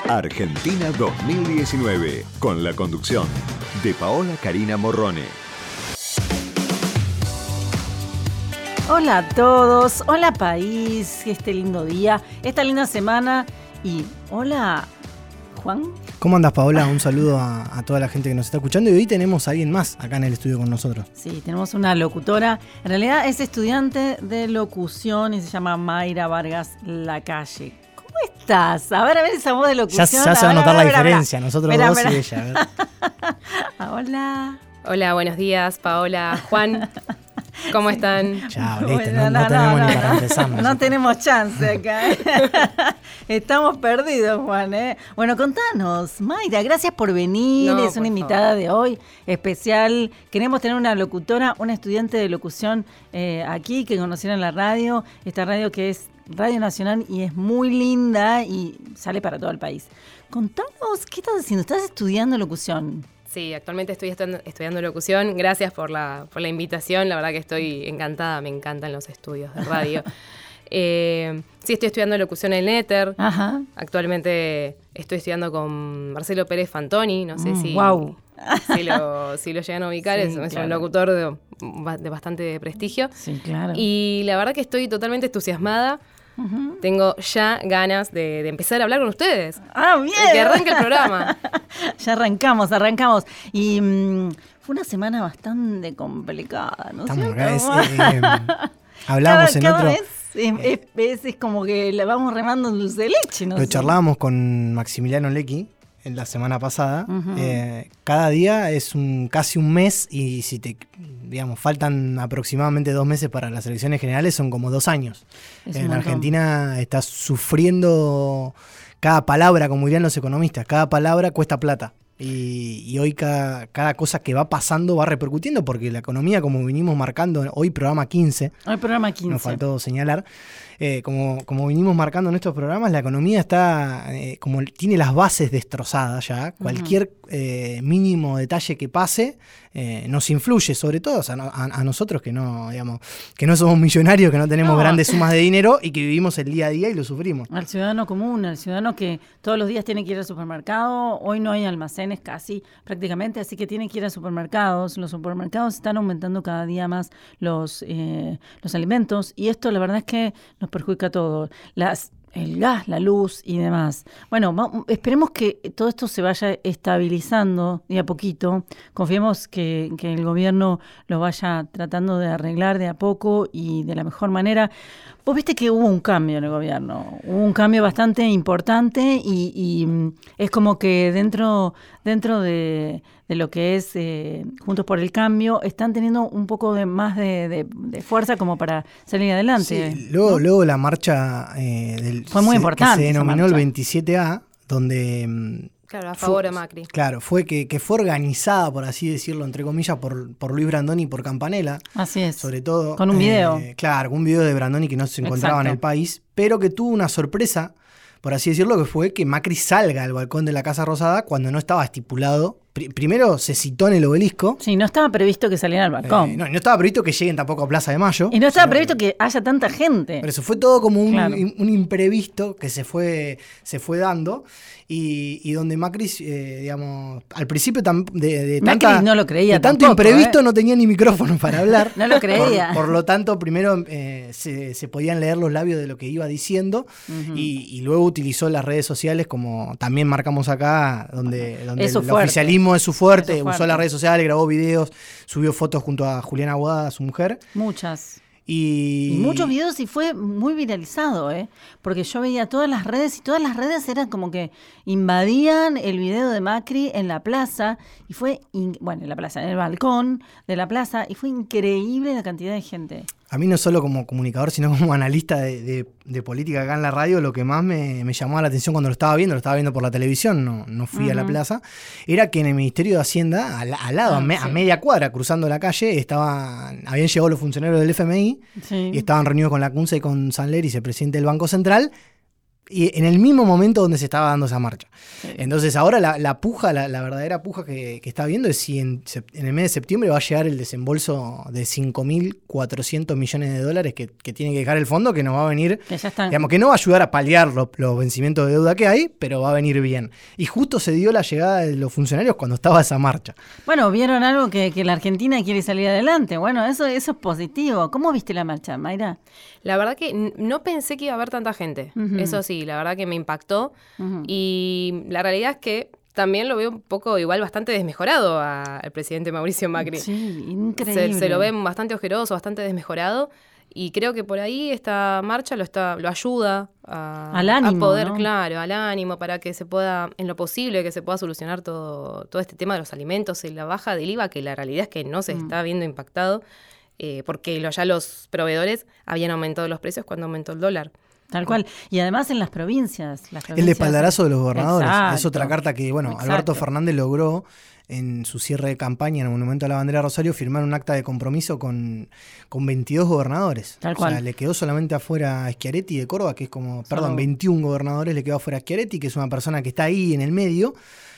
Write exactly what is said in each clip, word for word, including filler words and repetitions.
Argentina dos mil diecinueve, con la conducción de Paola Karina Morrone. Hola a todos, hola país, este lindo día, esta linda semana y hola Juan. ¿Cómo andas, Paola? Un saludo a, a toda la gente que nos está escuchando y hoy tenemos a alguien más acá en el estudio con nosotros. Sí, tenemos una locutora, en realidad es estudiante de locución y se llama Mayra Vargas Lacalle. ¿Cómo estás? A ver, a ver esa voz de locución. Ya, ya se va a notar la diferencia, nosotros mirá, dos mirá. y ella. Hola. Hola, buenos días, Paola, Juan. ¿Cómo están? Ya, listo, Bueno, no, no, no tenemos no, ni no, para empezar. No tenemos chance acá. ¿eh? Estamos perdidos, Juan. ¿eh? Bueno, contanos, Mayra, gracias por venir. No, es una por invitada favor. de hoy especial. Queremos tener una locutora, una estudiante de locución eh, aquí que conocieron la radio. Esta radio que es Radio Nacional y es muy linda y sale para todo el país. Contanos, ¿qué estás haciendo? ¿Estás estudiando locución? Sí, actualmente estoy estu- estudiando locución. Gracias por la, por la invitación. La verdad que estoy encantada. Me encantan los estudios de radio. eh, sí, estoy estudiando locución en Éter. Ajá. Actualmente estoy estudiando con Marcelo Pérez Fantoni. No sé Mm, si, guau. si, lo, si lo llegan a ubicar. Sí, es, es claro. un locutor de, de bastante prestigio. Sí, claro. Y la verdad que estoy totalmente entusiasmada. Ujú. Tengo ya ganas de, de empezar a hablar con ustedes. Ah, bien. Que arranque el programa. Ya arrancamos, arrancamos. Y mmm, fue una semana bastante complicada, ¿no es Estamos cierto? acá, es, eh, eh, hablamos cada, en cada otro... vez es, es, es, es como que la vamos remando en dulce de leche, ¿no? Lo sé. charlábamos con Maximiliano Lecchi en la semana pasada. Ujú. eh, cada día es un casi un mes y si te, digamos, faltan aproximadamente dos meses para las elecciones generales, son como dos años. Es un En montón. Argentina está sufriendo cada palabra, como dirían los economistas, cada palabra cuesta plata. Y, y hoy cada, cada cosa que va pasando va repercutiendo porque la economía, como vinimos marcando, hoy programa quince, Hoy programa quince. nos faltó señalar, eh, como, como vinimos marcando en estos programas, la economía está, eh, como tiene las bases destrozadas ya, cualquier eh, mínimo detalle que pase eh, nos influye, sobre todo o sea, no- a, a nosotros que no, digamos, que no somos millonarios, que no tenemos No. grandes sumas de dinero y que vivimos el día a día y lo sufrimos. Al ciudadano común, al ciudadano que todos los días tiene que ir al supermercado. Hoy no hay almacenes casi, prácticamente, así que tiene que ir a supermercados. Los supermercados están aumentando cada día más los, eh, los alimentos y esto la verdad es que nos perjudica a todos. Las el gas, la luz y demás. Bueno, va- esperemos que todo esto se vaya estabilizando de a poquito. Confiemos que, que el gobierno lo vaya tratando de arreglar de a poco y de la mejor manera. Vos viste que hubo un cambio en el gobierno, hubo un cambio bastante importante y, y, mm, es como que dentro, dentro de, de lo que es eh, Juntos por el Cambio están teniendo un poco de más de, de- de fuerza como para salir adelante. Sí, luego, luego la marcha eh, del, Fue muy se- importante que se esa denominó el marcha. veintisiete A, donde... mm, Claro, a Fue- favor de Macri. Claro, fue que, que fue organizada, por así decirlo, entre comillas, por, por Luis Brandoni y por Campanella, Así es. sobre todo. Con un video. eh, claro, un video de Brandoni que no se encontraba Exacto. en el país, pero que tuvo una sorpresa, por así decirlo, que fue que Macri salga al balcón de la Casa Rosada cuando no estaba estipulado. Pri- primero se citó en el obelisco. Sí, no estaba previsto que saliera al balcón. eh, no, y no estaba previsto que lleguen tampoco a Plaza de Mayo. y no estaba sino previsto que haya tanta gente. Por eso fue todo como un, Claro. un imprevisto que se fue, se fue dando y, y donde Macri, eh, digamos, al principio tam- de, de Macri tanta- no lo creía de tanto tampoco, imprevisto ¿eh? no tenía ni micrófono para hablar. No lo creía. Por, por lo tanto, primero eh, se, se podían leer los labios de lo que iba diciendo Ujú. y, y luego utilizó las redes sociales como también marcamos acá, donde, donde Es su el fuerte. oficialismo es su fuerte, Es su fuerte. usó las redes sociales, grabó videos, subió fotos junto a Juliana Aguada, su mujer. Muchas. Y, Y muchos videos y fue muy viralizado, ¿eh? Porque yo veía todas las redes y todas las redes eran como que invadían el video de Macri en la plaza y fue, in- bueno, en la plaza, en el balcón de la plaza y fue increíble la cantidad de gente. A mí no solo como comunicador, sino como analista de, de- de política acá en la radio, lo que más me, me llamaba la atención cuando lo estaba viendo, lo estaba viendo por la televisión, no, no fui a la Ujú. plaza, era que en el Ministerio de Hacienda, al, al lado, Ah, a, me- sí. a media cuadra, cruzando la calle, estaban, habían llegado los funcionarios del F M I Sí. y estaban reunidos con la CUNCE y con Sanler, vicepresidente del Banco Central, y en el mismo momento donde se estaba dando esa marcha. Sí. Entonces ahora la, la puja, la, la verdadera puja que, que está viendo es si en, en el mes de septiembre va a llegar el desembolso de cinco mil cuatrocientos millones de dólares que, que tiene que dejar el fondo, que nos va a venir, Que ya están. digamos, que no va a ayudar a paliar lo, los vencimientos de deuda que hay, pero va a venir bien. Y justo se dio la llegada de los funcionarios cuando estaba esa marcha. Bueno, vieron algo que, que la Argentina quiere salir adelante. Bueno, eso, eso es positivo. ¿Cómo viste la marcha, Mayra? La verdad que n- no pensé que iba a haber tanta gente. Ujú. Eso sí, la verdad que me impactó. Ujú. Y la realidad es que también lo veo un poco igual bastante desmejorado a- al presidente Mauricio Macri. Sí, Se, increíble. se lo ve bastante ojeroso, bastante desmejorado. Y creo que por ahí esta marcha lo está lo ayuda a, Al ánimo, a poder, ¿no? claro, al ánimo, para que se pueda, en lo posible, que se pueda solucionar todo, todo este tema de los alimentos y la baja del I V A, que la realidad es que no se Mm. está viendo impactado, eh, porque lo, ya los proveedores habían aumentado los precios cuando aumentó el dólar. Tal cual. Y además en las provincias. Las El provincias- espaldarazo de los gobernadores. Exacto. Es otra carta que, bueno, Exacto. Alberto Fernández logró en su cierre de campaña en el Monumento a la Bandera de Rosario firmar un acta de compromiso con, con veintidós gobernadores. Tal O cual. sea, le quedó solamente afuera a Schiaretti de Córdoba, que es como, perdón, Solo- veintiún gobernadores le quedó afuera a Schiaretti, que es una persona que está ahí en el medio.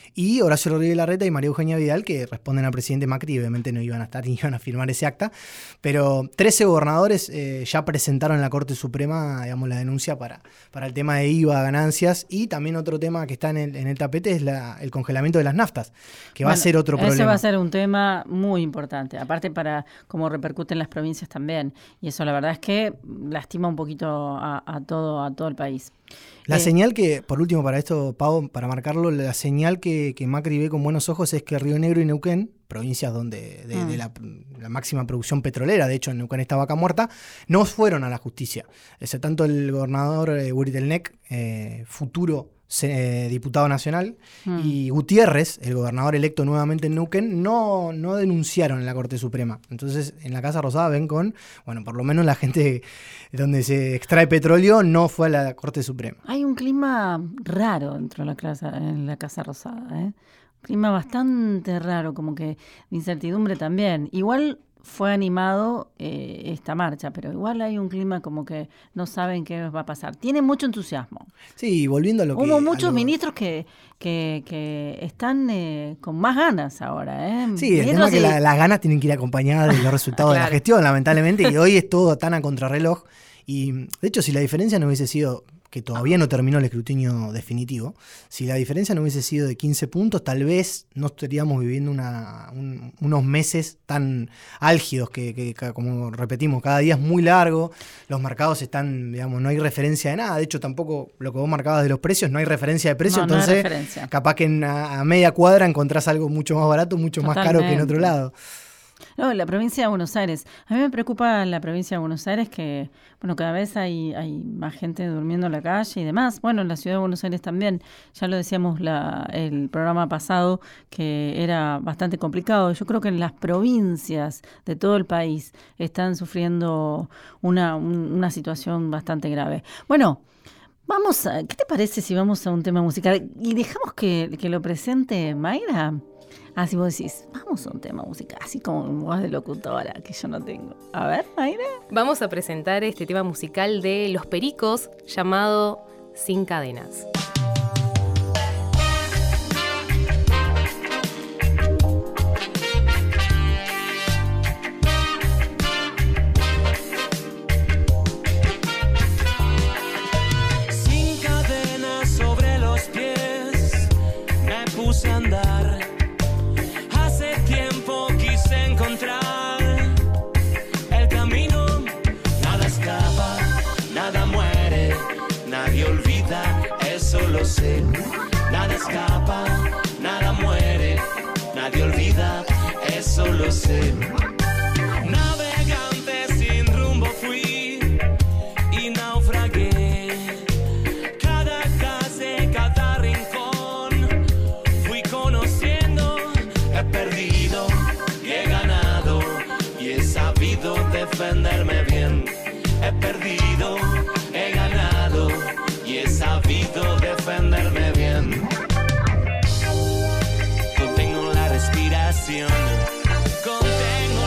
Y Horacio Rodríguez Larreta y María Eugenia Vidal, que responden al presidente Macri, y obviamente no iban a estar ni iban a firmar ese acta. Pero trece gobernadores eh, ya presentaron en la Corte Suprema, digamos, la denuncia para, para el tema de I V A, ganancias. Y también otro tema que está en el, en el tapete es la, el congelamiento de las naftas, que va a Bueno, ser otro ese problema. va a ser un tema muy importante, aparte para cómo repercute en las provincias también. Y eso la verdad es que lastima un poquito a, a todo, a todo el país. La Eh, señal que, por último, para esto, Pau, para marcarlo, la señal que, que Macri ve con buenos ojos es que Río Negro y Neuquén, provincias donde de, Mm. de la, la máxima producción petrolera, de hecho en Neuquén está Vaca Muerta, no fueron a la justicia. Ese, tanto el gobernador eh, Buritelnec, eh, futuro se- eh, diputado nacional, Mm. y Gutiérrez, el gobernador electo nuevamente en Neuquén, no, no denunciaron en la Corte Suprema. Entonces, en la Casa Rosada ven con, bueno, por lo menos la gente donde se extrae petróleo no fue a la Corte Suprema. Hay un clima raro dentro de la casa, en la Casa Rosada, ¿eh? Un clima bastante raro, como que de incertidumbre también. Igual fue animado eh, esta marcha, pero igual hay un clima como que no saben qué va a pasar. Tiene mucho entusiasmo. Sí, volviendo a lo que... Hubo a muchos lo- ministros que, que, que están eh, con más ganas ahora, ¿eh? Sí, el tema Ministros es que y- la- las ganas tienen que ir acompañadas de los resultados de la Claro. gestión, lamentablemente, y hoy es todo tan a contrarreloj. Y de hecho, si la diferencia no hubiese sido, que todavía no terminó el escrutinio definitivo, si la diferencia no hubiese sido de quince puntos, tal vez no estaríamos viviendo una, un- unos meses tan álgidos que, que, que, como repetimos, cada día es muy largo, los mercados están, digamos, no hay referencia de nada, de hecho tampoco lo que vos marcabas de los precios, no hay referencia de precio, No, no hay entonces referencia. capaz que en a, a media cuadra encontrás algo mucho más barato, mucho más caro que en otro Totalmente. lado. No, la provincia de Buenos Aires. A mí me preocupa la provincia de Buenos Aires que, bueno, cada vez hay, hay más gente durmiendo en la calle y demás. Bueno, en la ciudad de Buenos Aires también. Ya lo decíamos la, el programa pasado que era bastante complicado. Yo creo que en las provincias de todo el país están sufriendo una, un- una situación bastante grave. Bueno, vamos a, ¿qué te parece si vamos a un tema musical? Y dejamos que, que lo presente Mayra. Así vos decís, vamos a un tema musical, así como voz de locutora, que yo no tengo. A ver, Mayra. Vamos a presentar este tema musical de Los Pericos llamado Sin Cadenas. Sin cadenas sobre los pies, me puse a andar. Hace tiempo quise encontrar el camino. Nada escapa, nada muere, nadie olvida, eso lo sé. Nada escapa, nada muere, nadie olvida, eso lo sé. Navegante sin rumbo fui y naufragué. Cada casa, cada rincón fui conociendo. He perdido y he ganado y he sabido defenderme bien. He perdido, he ganado y he sabido defenderme bien. Contengo la respiración, contengo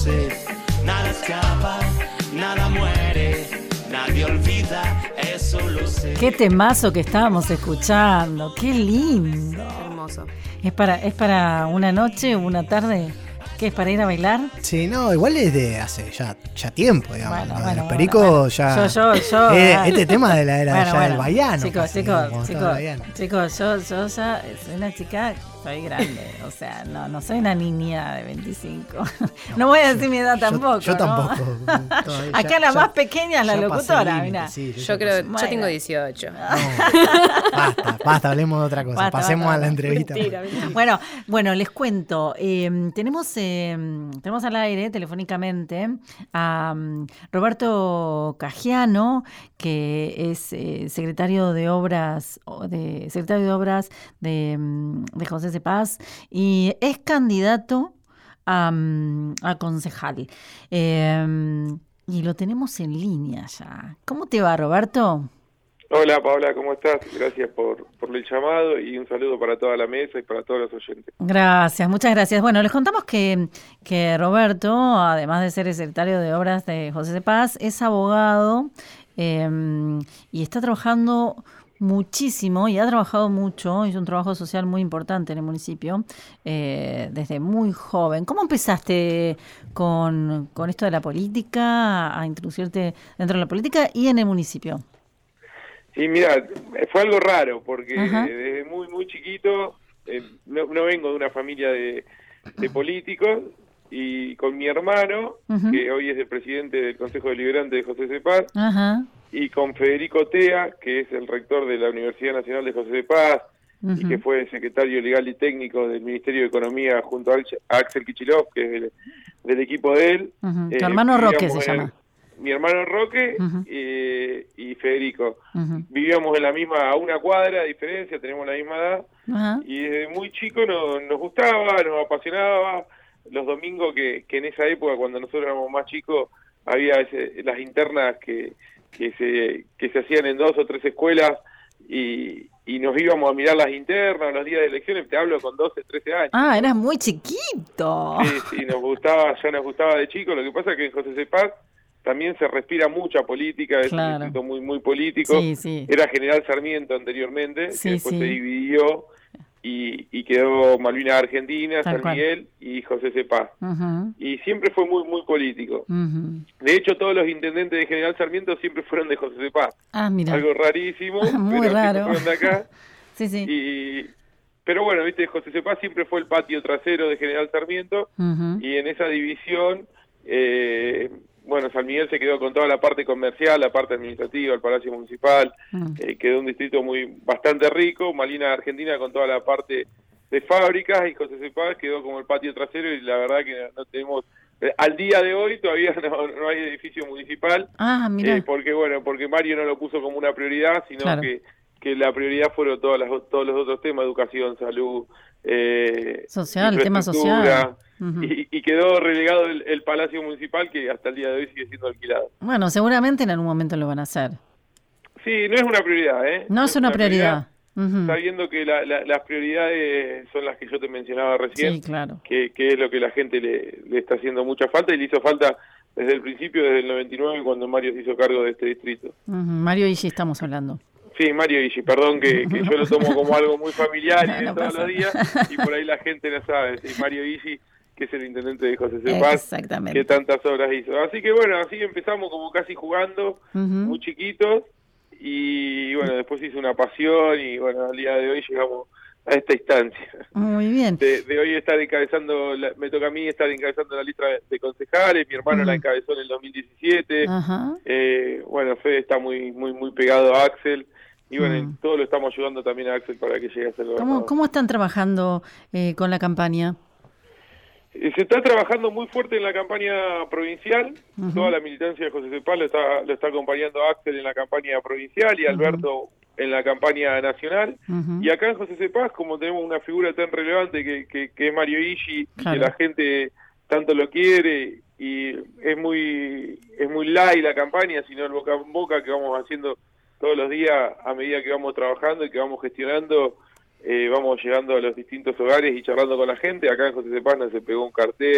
sé. Nada escapa, nada muere, nadie olvida, eso lo sé. Qué temazo que estábamos escuchando, qué lindo. Hermoso. ¿Es para, es para una noche o una tarde? ¿Qué es para ir a bailar? Sí, no, igual es de hace ya, ya tiempo, digamos. Bueno, Lo de bueno, los pericos bueno, bueno. ya. Yo, yo, yo. Eh, ah. este tema de la era Bueno, ya bueno. del baiano. Chicos, casi, chicos, como chicos, todo baiano. chicos, yo, yo ya soy una chica, soy grande, o sea, no, no soy una niña de veinticinco. No, no voy a decir mi edad Yo- tampoco. Yo, ¿no? tampoco. todavía, Acá ya- la ya- más pequeña es la ya pasé locutora, el límite, mirá. sí, Yo ya creo, pasé. yo Bueno. tengo dieciocho. No, basta, basta, hablemos de otra cosa. Basta, Pasemos basta, a la basta. entrevista. Mentira, mentira. Bueno, bueno, les cuento. eh, tenemos, eh, tenemos al aire telefónicamente a um, Roberto Cagiano, que es eh, secretario de obras, o de secretario de obras de, um, de José Cepaz y es candidato a, um, a concejal. Eh, y lo tenemos en línea ya. ¿Cómo te va, Roberto? Hola Paola, ¿cómo estás? Gracias por, por el llamado y un saludo para toda la mesa y para todos los oyentes. Gracias, muchas gracias. Bueno, les contamos que, que Roberto, además de ser el secretario de Obras de José Cepaz, es abogado eh, y está trabajando muchísimo y ha trabajado mucho, hizo un trabajo social muy importante en el municipio eh, desde muy joven. ¿Cómo empezaste con, con esto de la política, a introducirte dentro de la política y en el municipio? Y mira, fue algo raro porque Ajá. desde muy muy chiquito, eh, no, no vengo de una familia de, de políticos, y con mi hermano, Ujú. que hoy es el presidente del Consejo Deliberante de José Cepaz, Ajá. y con Federico Tea, que es el rector de la Universidad Nacional de José Cepaz, y Ujú. que fue secretario legal y técnico del Ministerio de Economía junto a Ax- a Axel Kicillof, que es del, del equipo de él. Ujú. Tu Eh, hermano Roque vivíamos se en el- llama. Mi hermano Roque Ujú. eh, y Federico. Ujú. Vivíamos en la misma, a una cuadra de diferencia, tenemos la misma edad, Ajá. y desde muy chico nos, nos gustaba, nos apasionaba. Los domingos que, que en esa época, cuando nosotros éramos más chicos, había ese- las internas que, que, se, que se hacían en dos o tres escuelas, y, y nos íbamos a mirar las internas los días de elecciones. Te hablo con doce, trece años. Ah, eras muy chiquito. Sí, sí, nos gustaba, ya nos gustaba de chico. Lo que pasa es que en José Cepaz también se respira mucha política, es Claro. un distrito muy muy político. Sí, sí. Era General Sarmiento anteriormente, Sí, que después sí. se dividió y, y quedó Malvinas Argentina, Tal San cual. Miguel y José Cepaz. Ujú, Y siempre fue muy muy político. ujú. De hecho, todos los intendentes de General Sarmiento siempre fueron de José Cepaz. Ah, mira. Algo rarísimo, Muy pero raro. siempre fueron de acá. Sí, sí. Y, pero bueno, viste, José Cepaz siempre fue el patio trasero de General Sarmiento, Ujú. y en esa división, eh, bueno, San Miguel se quedó con toda la parte comercial, la parte administrativa, el Palacio Municipal, Mm. eh, quedó un distrito muy bastante rico. Malvinas Argentina con toda la parte de fábricas, y José Cepaz quedó como el patio trasero, y la verdad que no, no tenemos, eh, al día de hoy todavía no, no hay edificio municipal, Ah, mira. eh, porque bueno, porque Mario no lo puso como una prioridad, sino Claro. que, que la prioridad fueron todas las, todos los otros temas: educación, salud, eh, Social, tema infraestructura, social. Ujú. y, y quedó relegado el, el Palacio Municipal, que hasta el día de hoy sigue siendo alquilado. Bueno, seguramente en algún momento lo van a hacer. Sí, no es una prioridad, ¿eh? No es una prioridad. Ujú. Sabiendo que la- la- las prioridades son las que yo te mencionaba recién, Sí, claro. que, que es lo que la gente le, le está haciendo mucha falta, y le hizo falta desde el principio, desde el noventa y nueve, cuando Mario se hizo cargo de este distrito. Ujú. Mario Illi estamos hablando. Sí, Mario Igi, perdón que, que yo lo tomo como algo muy familiar y de No todos pasa los días, y por ahí la gente no sabe. Sí, Mario Igi, que es el intendente de José Cepaz, Exactamente. que tantas obras hizo. Así que bueno, así empezamos como casi jugando, Ujú. muy chiquitos, y bueno, después hizo una pasión, y bueno, al día de hoy llegamos a esta instancia. Muy bien. De, de hoy estar encabezando, la- me toca a mí estar encabezando la lista de, de concejales, mi hermano Ujú. la encabezó en el dos mil diecisiete, Ajá. eh, bueno, Fede está muy muy muy pegado a Axel, y bueno, Mm. todo lo estamos ayudando también a Axel para que llegue a ser ¿Cómo, gobernador. cómo están trabajando eh, con la campaña? Eh, Se está trabajando muy fuerte en la campaña provincial. Ujú. Toda la militancia de José Cepaz lo está, lo está acompañando a Axel en la campaña provincial, y Ujú. Alberto en la campaña nacional. Ujú. Y acá en José Cepaz, como tenemos una figura tan relevante que, que, que es Mario Igi, Claro. que la gente tanto lo quiere, y es muy es muy light la campaña, sino el boca en boca que vamos haciendo todos los días a medida que vamos trabajando y que vamos gestionando, eh, vamos llegando a los distintos hogares y charlando con la gente. Acá en José Cepaz se pegó un cartel,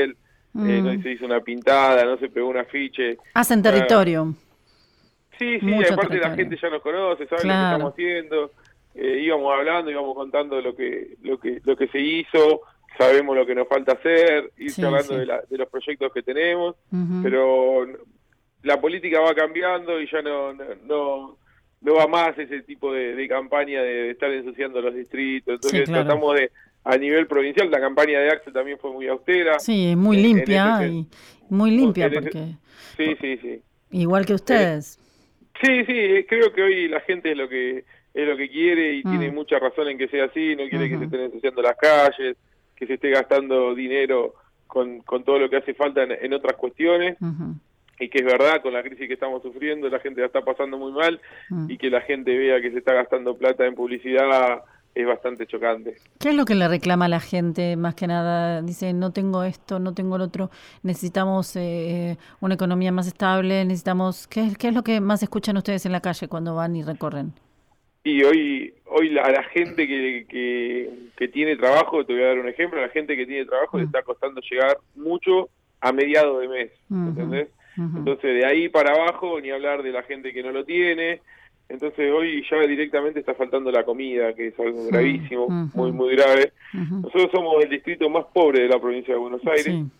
Mm. eh, no se hizo una pintada, no se pegó un afiche. Hacen territorio. Sí, sí, Mucho aparte territorio. la gente ya nos conoce, sabe Claro. lo que estamos haciendo. Eh, íbamos hablando, íbamos contando lo que lo que lo que se hizo, sabemos lo que nos falta hacer, ir Sí, hablando sí. de, la, de los proyectos que tenemos, Ujú. pero la política va cambiando y ya no no, no, no va más ese tipo de, de campaña de, de estar ensuciando los distritos. Entonces Sí, claro. tratamos de, a nivel provincial, la campaña de Axel también fue muy austera. Sí, es muy En- en limpia, ese- y muy limpia en ese- porque Sí, sí, sí. igual que ustedes. Sí, sí, eh, creo que hoy la gente es lo que es lo que quiere y Mm. tiene mucha razón en que sea así, no quiere que Ujú. se estén ensuciando las calles, que se esté gastando dinero con, con todo lo que hace falta en, en otras cuestiones, Ujú. y que es verdad, con la crisis que estamos sufriendo, la gente la está pasando muy mal, Mm. y que la gente vea que se está gastando plata en publicidad es bastante chocante. ¿Qué es lo que le reclama a la gente? Más que nada, dice, no tengo esto, no tengo lo otro, necesitamos eh, una economía más estable, necesitamos... ¿Qué, es- ¿Qué es lo que más escuchan ustedes en la calle cuando van y recorren? Y hoy hoy la, a la gente que, que, que tiene trabajo, te voy a dar un ejemplo, a la gente que tiene trabajo le Mm. está costando llegar mucho a mediados de mes, Ujú. ¿entendés? Ujú. Entonces de ahí para abajo, ni hablar de la gente que no lo tiene. Entonces hoy ya directamente está faltando la comida, que es algo gravísimo, Ujú. muy muy grave. Ujú. Nosotros somos el distrito más pobre de la provincia de Buenos Aires, Sí.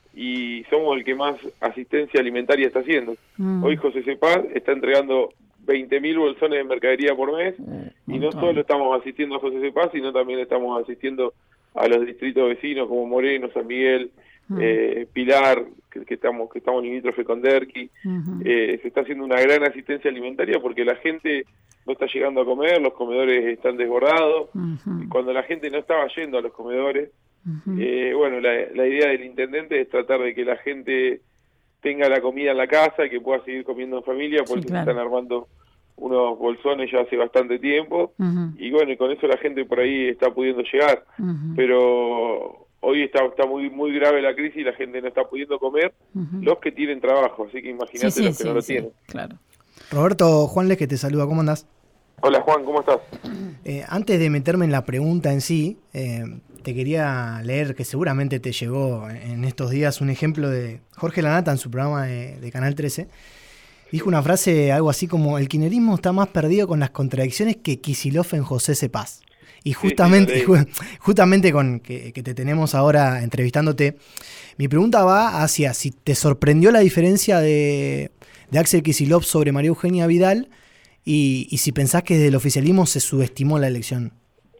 y somos el que más asistencia alimentaria está haciendo. Mm. Hoy José Cepaz está entregando veinte mil bolsones de mercadería por mes, Eh, y no montón. solo estamos asistiendo a José Cepaz, sino también estamos asistiendo a los distritos vecinos como Moreno, San Miguel, Mm. eh, Pilar, que, que estamos que estamos limítrofe con Derqui. Ujú. Eh, se está haciendo una gran asistencia alimentaria porque la gente no está llegando a comer, los comedores están desbordados. Ujú. Y cuando la gente no estaba yendo a los comedores, Ujú. eh, bueno, la, la idea del intendente es tratar de que la gente tenga la comida en la casa y que pueda seguir comiendo en familia, por Sí, eso claro. se están armando unos bolsones ya hace bastante tiempo, Ujú. y bueno, y con eso la gente por ahí está pudiendo llegar, Ujú. pero hoy está está muy muy grave la crisis y la gente no está pudiendo comer, Ujú. los que tienen trabajo, así que imagínate Sí, sí, los que sí, no lo sí, tienen. claro. Roberto Juanles, que te saluda, ¿cómo andás? Hola Juan, ¿cómo estás? Eh, antes de meterme en la pregunta en sí, eh, te quería leer, que seguramente te llegó en estos días, un ejemplo de Jorge Lanata en su programa de, de Canal trece. Dijo una frase, algo así como: el kirchnerismo está más perdido con las contradicciones que Kicillof en José Cepaz. Y justamente, sí, lo leí. ju- justamente con que, que te tenemos ahora entrevistándote, mi pregunta va hacia si te sorprendió la diferencia de, de Axel Kicillof sobre María Eugenia Vidal, y, y si pensás que desde el oficialismo se subestimó la elección.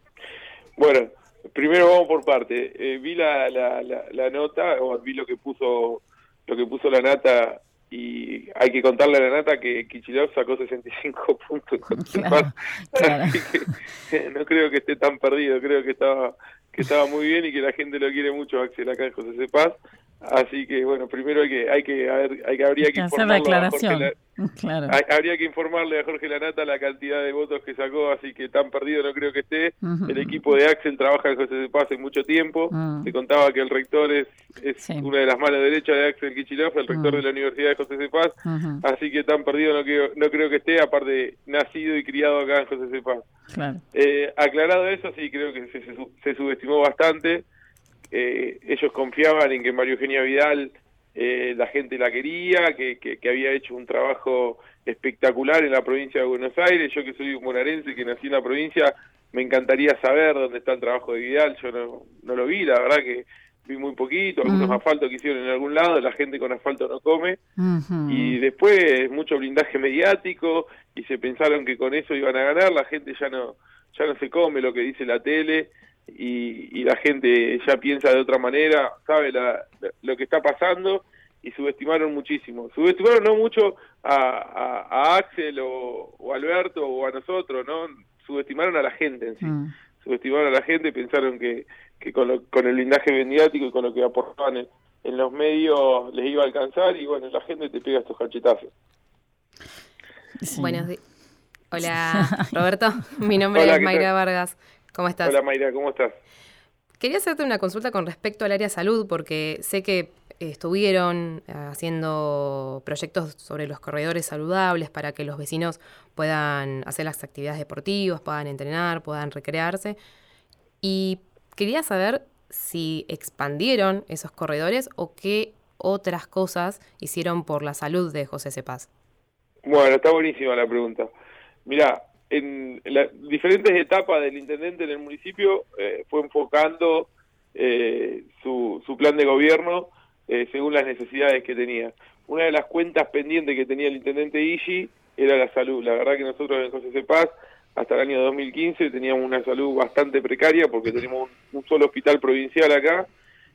Bueno, primero vamos por parte. Eh, vi la, la, la, la nota, o vi lo que puso lo que puso la Nata, y hay que contarle a la Nata que Kicillof sacó sesenta y cinco puntos con Claro, claro. así que eh, no creo que esté tan perdido, creo que estaba que estaba muy bien y que la gente lo quiere mucho a Axel acá en José Cepaz. Así que bueno, primero hay que hay que a ver, hay que habría Hay que que hacer la informarlo a Jorge aclaración. La- Claro. hay- habría que informarle a Jorge Lanata la cantidad de votos que sacó, así que tan perdido no creo que esté. Ujú. El equipo de Axel trabaja en José Cepaz hace mucho tiempo. Mm. Se contaba que el rector es, es Sí. una de las manos derechas de Axel Kicillof, el rector Mm. de la Universidad de José Cepaz. Ujú. Así que tan perdido no creo, no creo que esté, aparte nacido y criado acá en José Cepaz. Claro. Eh, aclarado eso, sí, creo que se, se, su- se subestimó bastante. Eh, ellos confiaban en que María Eugenia Vidal, eh, la gente la quería, que, que, que había hecho un trabajo espectacular en la provincia de Buenos Aires. Yo, que soy un bonaerense que nací en la provincia, me encantaría saber dónde está el trabajo de Vidal. Yo no, no lo vi, la verdad que vi muy poquito, algunos Mm. asfaltos que hicieron en algún lado, la gente con asfalto no come. Ujú. Y después mucho blindaje mediático, y se pensaron que con eso iban a ganar. La gente ya no ya no se come lo que dice la tele, y, y la gente ya piensa de otra manera, sabe la, la- lo que está pasando, y subestimaron muchísimo. Subestimaron no mucho a, a, a Axel o, o a Alberto o a nosotros, ¿no? Subestimaron a la gente en sí. Mm. Subestimaron a la gente, pensaron que, que con, lo- con el blindaje mediático y con lo que aportaban en, en los medios les iba a alcanzar, y bueno, la gente te pega estos cachetazos. Sí. Buenos días. Hola, Roberto. Mi nombre Hola, es ¿qué Mayra tal? Vargas. ¿Cómo estás? Hola Mayra, ¿cómo estás? Quería hacerte una consulta con respecto al área salud, porque sé que estuvieron haciendo proyectos sobre los corredores saludables para que los vecinos puedan hacer las actividades deportivas, puedan entrenar, puedan recrearse. Y quería saber si expandieron esos corredores o qué otras cosas hicieron por la salud de José Cepaz. Bueno, está buenísima la pregunta. Mirá, en las diferentes etapas del intendente en el municipio eh, fue enfocando eh, su, su plan de gobierno eh, según las necesidades que tenía. Una de las cuentas pendientes que tenía el intendente Illi era la salud. La verdad que nosotros en José Cepaz, hasta el año dos mil quince, teníamos una salud bastante precaria porque tenemos un, un solo hospital provincial acá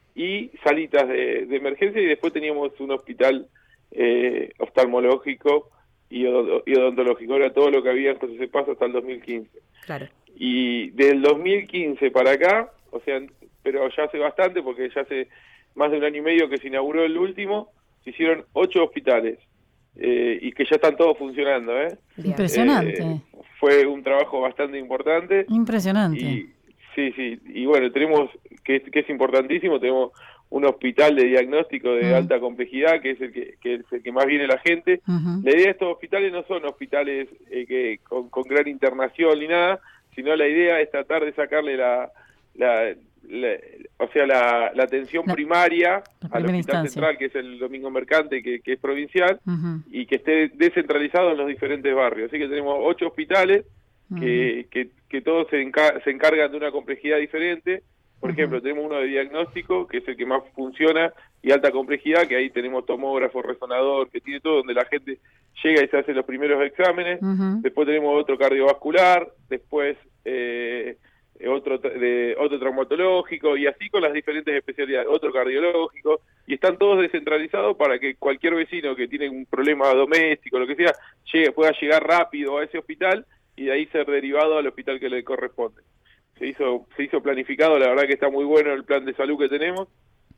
y salitas de, de emergencia, y después teníamos un hospital eh, oftalmológico y odontológico. Era todo lo que había en José Cepaz hasta el dos mil quince. Claro. Y del dos mil quince para acá, o sea, pero ya hace bastante, porque ya hace más de un año y medio que se inauguró el último, se hicieron ocho hospitales, eh, y que ya están todos funcionando, ¿eh? Impresionante. Eh, fue un trabajo bastante importante. Impresionante. Y, sí, sí, y bueno, tenemos, que, que es importantísimo, tenemos un hospital de diagnóstico de uh-huh. alta complejidad, que es el que, que es el que más viene la gente. Uh-huh. La idea de estos hospitales no son hospitales eh, que con, con gran internación ni nada, sino la idea es tratar de sacarle la, la, la o sea, la, la atención la, primaria la al hospital instancia. central, que es el Domingo Mercante, que, que es provincial, uh-huh. y que esté descentralizado en los diferentes barrios. Así que tenemos ocho hospitales uh-huh. que, que, que todos se, encar- se encargan de una complejidad diferente. Por ejemplo, uh-huh. tenemos uno de diagnóstico, que es el que más funciona, y alta complejidad, que ahí tenemos tomógrafo, resonador, que tiene todo, donde la gente llega y se hace los primeros exámenes. Uh-huh. Después tenemos otro cardiovascular, después eh, otro de otro traumatológico, y así con las diferentes especialidades, otro cardiológico, y están todos descentralizados para que cualquier vecino que tiene un problema doméstico, lo que sea, llegue, pueda llegar rápido a ese hospital y de ahí ser derivado al hospital que le corresponde. Se hizo se hizo planificado, la verdad que está muy bueno el plan de salud que tenemos.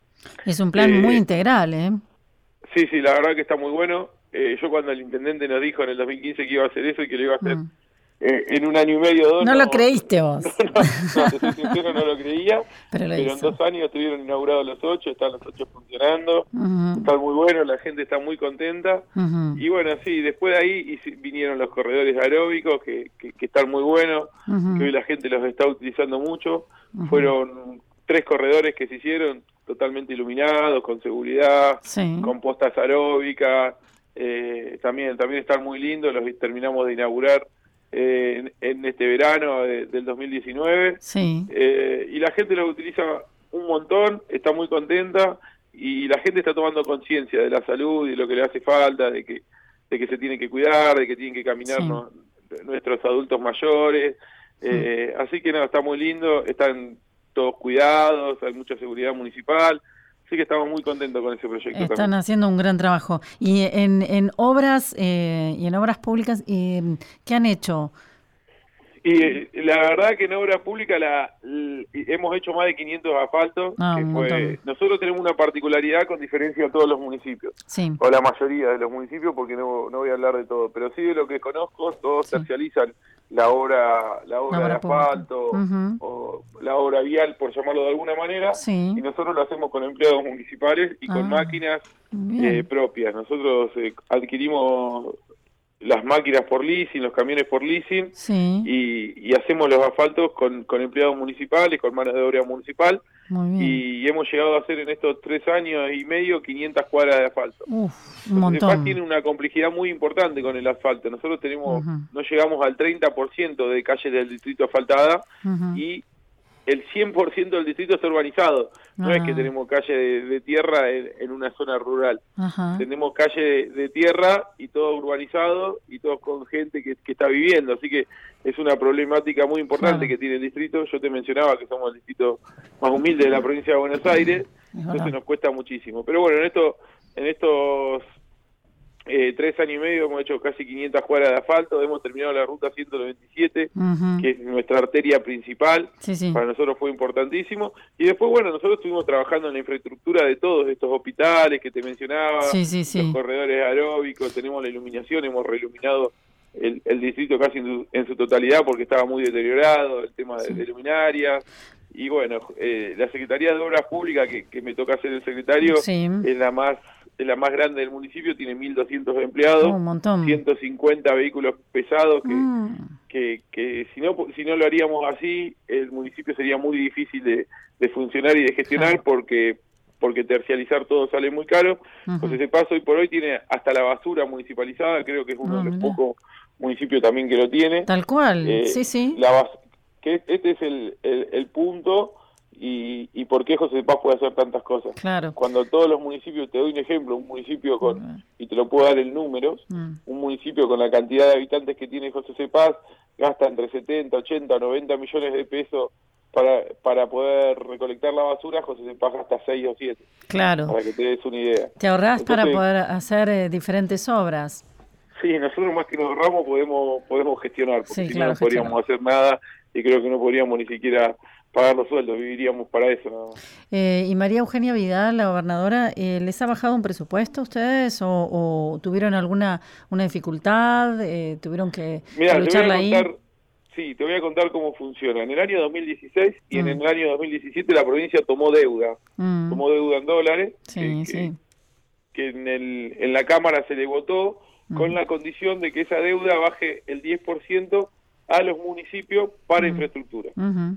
Es un plan eh, muy integral, ¿eh? Sí, sí, la verdad que está muy bueno. Eh, yo cuando el intendente nos dijo en el dos mil quince que iba a hacer eso y que lo iba a hacer mm. eh, en un año y medio o dos... No, no lo creíste vos. No, no, no, te soy sincero, no lo creía. Pero, lo pero en dos años estuvieron inaugurados los ocho, están los ocho funcionando. Uh-huh. Están muy buenos, la gente está muy contenta. Uh-huh. Y bueno, sí, después de ahí y vinieron los corredores aeróbicos que, que, que están muy buenos, uh-huh. que hoy la gente los está utilizando mucho. Uh-huh. Fueron tres corredores que se hicieron totalmente iluminados, con seguridad, sí. con postas aeróbicas. Eh, también, también están muy lindos, los terminamos de inaugurar eh, en, en este verano de, del dos mil diecinueve. Sí. Eh, y la gente los utiliza un montón, está muy contenta, y la gente está tomando conciencia de la salud y de lo que le hace falta, de que de que se tiene que cuidar, de que tienen que caminar, sí. no, nuestros adultos mayores. Eh, sí. Así que nada, no, está muy lindo, están todos cuidados, hay mucha seguridad municipal, así que estamos muy contentos con ese proyecto. Están también. haciendo un gran trabajo. Y en, en obras eh, y en obras públicas, eh, ¿qué han hecho? Y eh, la verdad que en obras públicas la, la, hemos hecho más de quinientos asfaltos. Ah, que fue, nosotros tenemos una particularidad con diferencia a todos los municipios, sí. o la mayoría de los municipios, porque no, no voy a hablar de todo, pero sí de lo que conozco, todos sí. tercializan la obra la obra, la obra de asfalto uh-huh. o la obra vial, por llamarlo de alguna manera, sí. y nosotros lo hacemos con empleados municipales y ah, con máquinas eh, propias. Nosotros eh, adquirimos las máquinas por leasing, los camiones por leasing, sí. y, y hacemos los asfaltos con, con empleados municipales, con manos de obra municipal, y hemos llegado a hacer en estos tres años y medio quinientas cuadras de asfalto. Uf, un montón. Además tiene una complejidad muy importante con el asfalto. Nosotros tenemos, uh-huh. no llegamos al treinta por ciento de calles del distrito asfaltada, uh-huh. y el cien por ciento del distrito está urbanizado. No uh-huh. es que tenemos calle de, de tierra en, en una zona rural. Uh-huh. Tenemos calle de, de tierra y todo urbanizado y todo con gente que, que está viviendo. Así que es una problemática muy importante claro. que tiene el distrito. Yo te mencionaba que somos el distrito más humilde de la provincia de Buenos Aires. Uh-huh. Entonces nos cuesta muchísimo. Pero bueno, en, esto, en estos eh, tres años y medio hemos hecho casi quinientas cuadras de asfalto. Hemos terminado la ruta ciento noventa y siete, uh-huh. que es nuestra arteria principal. Sí, sí. Para nosotros fue importantísimo. Y después, bueno, nosotros estuvimos trabajando en la infraestructura de todos estos hospitales que te mencionaba, sí, sí, sí. los corredores aeróbicos, tenemos la iluminación, hemos reiluminado el, el distrito casi en su, en su totalidad porque estaba muy deteriorado, el tema sí. de, de luminarias. Y bueno, eh, la Secretaría de Obras Públicas, que, que me toca ser el secretario, sí. es la más es la más grande del municipio, tiene mil doscientos empleados, Oh, un montón. ciento cincuenta vehículos pesados, que, Mm. que, que si no si no lo haríamos así, el municipio sería muy difícil de, de funcionar y de gestionar, Claro. porque porque tercializar todo sale muy caro. Ujú. José Cepaz hoy por hoy tiene hasta la basura municipalizada, creo que es uno Ah, de los mirá. pocos municipios también que lo tiene. Tal cual, Eh, sí, sí. La bas- que este es el, el, el punto y, y por qué José Cepaz puede hacer tantas cosas. Claro. Cuando todos los municipios, te doy un ejemplo, un municipio con, Ujú. y te lo puedo dar en números, Mm. un municipio con la cantidad de habitantes que tiene José Cepaz gasta entre setenta, ochenta, noventa millones de pesos para, para poder recolectar la basura. José Cepaz gasta seis o siete, Claro. para que te des una idea. Te ahorrás para Entonces, poder hacer eh, diferentes obras. sí, nosotros más que nos ahorramos podemos podemos gestionar, porque Sí, si claro, no, no podríamos hacer nada y creo que no podríamos ni siquiera pagar los sueldos, viviríamos para eso nada más. Eh, y María Eugenia Vidal, la gobernadora, eh, ¿les ha bajado un presupuesto a ustedes o, o tuvieron alguna una dificultad? Eh, ¿Tuvieron que, Mira, que te voy lucharla a ahí? contar, sí, te voy a contar cómo funciona. En el año dos mil dieciséis y Mm. en el año dos mil diecisiete la provincia tomó deuda, Mm. tomó deuda en dólares, Sí, que, sí. que, que en, el, en la Cámara se le votó con Mm. la condición de que esa deuda baje el diez por ciento a los municipios para Mm. infraestructura. Ujú.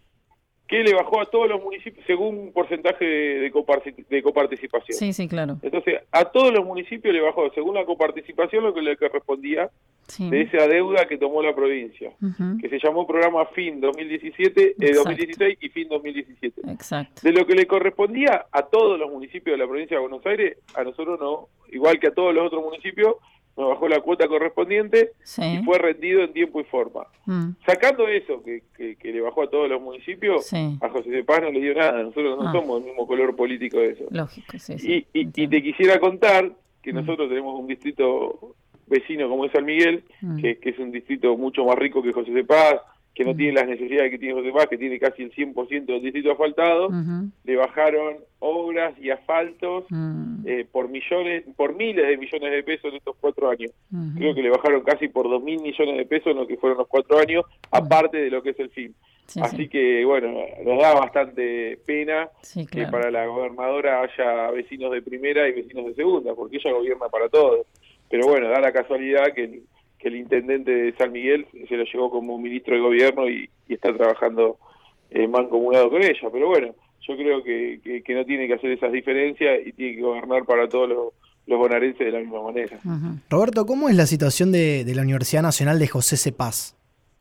Que le bajó a todos los municipios según un porcentaje de, de, coparci- de coparticipación. Sí, sí, claro. Entonces, a todos los municipios le bajó según la coparticipación lo que le correspondía Sí. de esa deuda que tomó la provincia, Ujú. que se llamó programa FIN dos mil diecisiete, eh, Exacto. dos mil dieciséis y FIN dos mil diecisiete. Exacto. De lo que le correspondía a todos los municipios de la provincia de Buenos Aires, a nosotros no, igual que a todos los otros municipios, nos bajó la cuota correspondiente Sí. y fue rendido en tiempo y forma. Mm. Sacando eso que, que, que le bajó a todos los municipios, Sí. a José Cepaz no le dio nada, nosotros no Ah. somos el mismo color político de eso. Lógico, sí, sí. Y, y, y entiendo. te quisiera contar que Mm. nosotros tenemos un distrito vecino como es San Miguel, Mm. que, que es un distrito mucho más rico que José Cepaz, que no Mm. tiene las necesidades que tiene José Cepaz, que tiene casi el cien por ciento del distrito asfaltado. Ujú. Le bajaron obras y asfaltos Mm. eh, por millones, por miles de millones de pesos en estos cuatro años. Ujú. Creo que le bajaron casi por dos mil millones de pesos en lo que fueron los cuatro años, aparte de lo que es el fin. Sí, Así sí. que, bueno, nos da bastante pena Sí, que claro. para la gobernadora haya vecinos de primera y vecinos de segunda, porque ella gobierna para todos. Pero bueno, da la casualidad que el, que el intendente de San Miguel se lo llevó como ministro de gobierno y, y está trabajando eh, mancomunado con ella. Pero bueno, yo creo que, que, que no tiene que hacer esas diferencias y tiene que gobernar para todos los, los bonaerenses de la misma manera. Ujú. Roberto, ¿cómo es la situación de, de la Universidad Nacional de José Cepaz?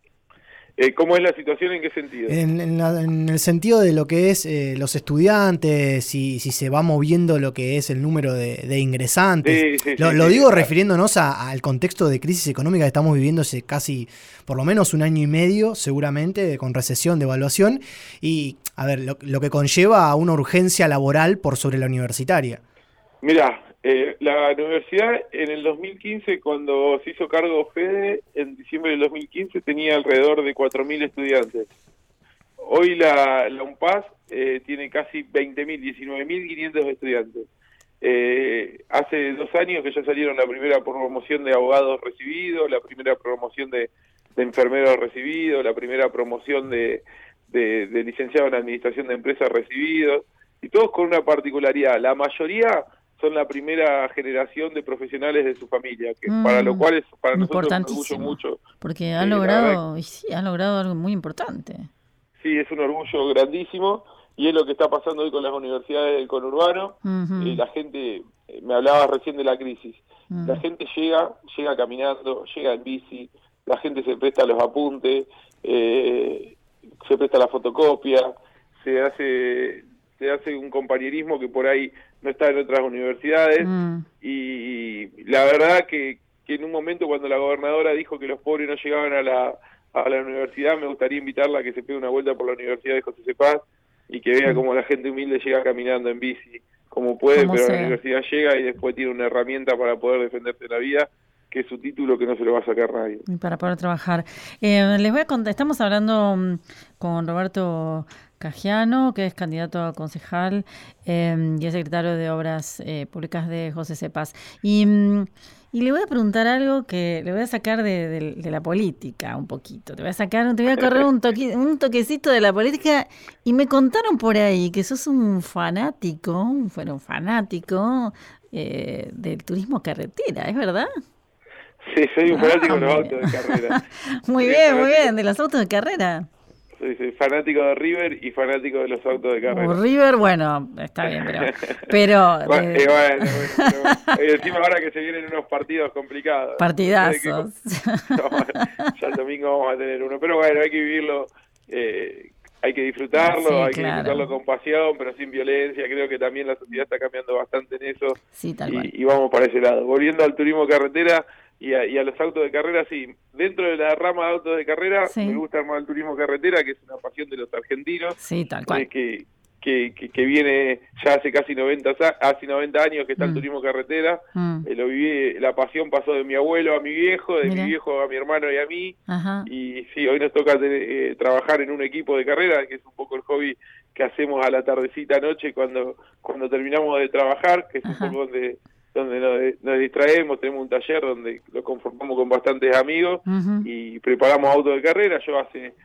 Eh, ¿Cómo es la situación? ¿En qué sentido? En, en la- en el sentido de lo que es eh, los estudiantes, si, si se va moviendo lo que es el número de, de ingresantes. Sí, sí, lo sí, lo sí. digo refiriéndonos a- al contexto de crisis económica que estamos viviendo hace casi, por lo menos un año y medio, seguramente, con recesión, devaluación, y a ver, lo, lo que conlleva a una urgencia laboral por sobre la universitaria. Mirá, eh, la universidad en el dos mil quince, cuando se hizo cargo Fede, en diciembre del dos mil quince tenía alrededor de cuatro mil estudiantes. Hoy la, la UNPAS eh, tiene casi veinte mil, diecinueve mil quinientos estudiantes. Eh, hace dos años que ya salieron la primera promoción de abogados recibidos, la primera promoción de, de enfermeros recibidos, la primera promoción de, de, de licenciado en administración de empresas recibidos, y todos con una particularidad. La mayoría son la primera generación de profesionales de su familia, que Mm, para lo cual es para nosotros un orgullo importantísimo. mucho. Porque Sí, han la logrado, y sí, han logrado algo muy importante. Sí, es un orgullo grandísimo y es lo que está pasando hoy con las universidades del conurbano. Ujú. Eh, la gente, eh, me hablabas recién de la crisis, Mm. la gente llega, llega caminando, llega en bici, la gente se presta los apuntes, eh, se presta la fotocopia, se hace, se hace un compañerismo que por ahí no está en otras universidades. Mm. Y la verdad que, que en un momento cuando la gobernadora dijo que los pobres no llegaban a la, a la universidad, me gustaría invitarla a que se pegue una vuelta por la Universidad de José Cepaz y que vea Mm. cómo la gente humilde llega caminando en bici, como puede, Como pero a sea. la universidad llega y después tiene una herramienta para poder defenderse la vida, que es su título, que no se lo va a sacar nadie. Y para poder trabajar. Eh, les voy a contar, estamos hablando mm, con Roberto Cajiano, que es candidato a concejal eh, y es secretario de Obras eh, Públicas de José Cepaz. Y, y le voy a preguntar algo que le voy a sacar de, de, de la política un poquito. Te voy a sacar, te voy a correr un, toque, un toquecito de la política y me contaron por ahí que sos un fanático, un, bueno, un fanático eh, del turismo carretera, ¿es verdad? Sí, soy un fanático ah, de los autos de carrera. Muy soy bien, muy bien, de los autos de carrera. Soy, soy fanático de River y fanático de los autos de carrera. O River, bueno, está bien, pero... pero bueno, eh, eh, bueno, bueno, pero, eh, encima ahora que se vienen unos partidos complicados. Partidazos. Que, no, ya el domingo vamos a tener uno. Pero bueno, hay que vivirlo, eh, hay que disfrutarlo, sí, hay claro. que disfrutarlo con pasión, pero sin violencia. Creo que también la sociedad está cambiando bastante en eso. Sí, tal y, cual. y vamos para ese lado. Volviendo al turismo carretera... Y a, y a los autos de carrera, sí. Dentro de la rama de autos de carrera, sí. me gusta más el turismo carretera, que es una pasión de los argentinos. Sí, tal cual. Eh, que, que, que, que viene ya hace casi noventa, hace noventa años que está mm. el turismo carretera. Mm. Eh, lo viví, la pasión pasó de mi abuelo a mi viejo, de Mira. mi viejo a mi hermano y a mí. Ajá. Y sí, hoy nos toca tener, eh, trabajar en un equipo de carrera, que es un poco el hobby que hacemos a la tardecita noche cuando, cuando terminamos de trabajar, que es Ajá. un poco donde... donde nos, nos distraemos, tenemos un taller donde lo conformamos con bastantes amigos uh-huh. y preparamos autos de carrera. Yo hace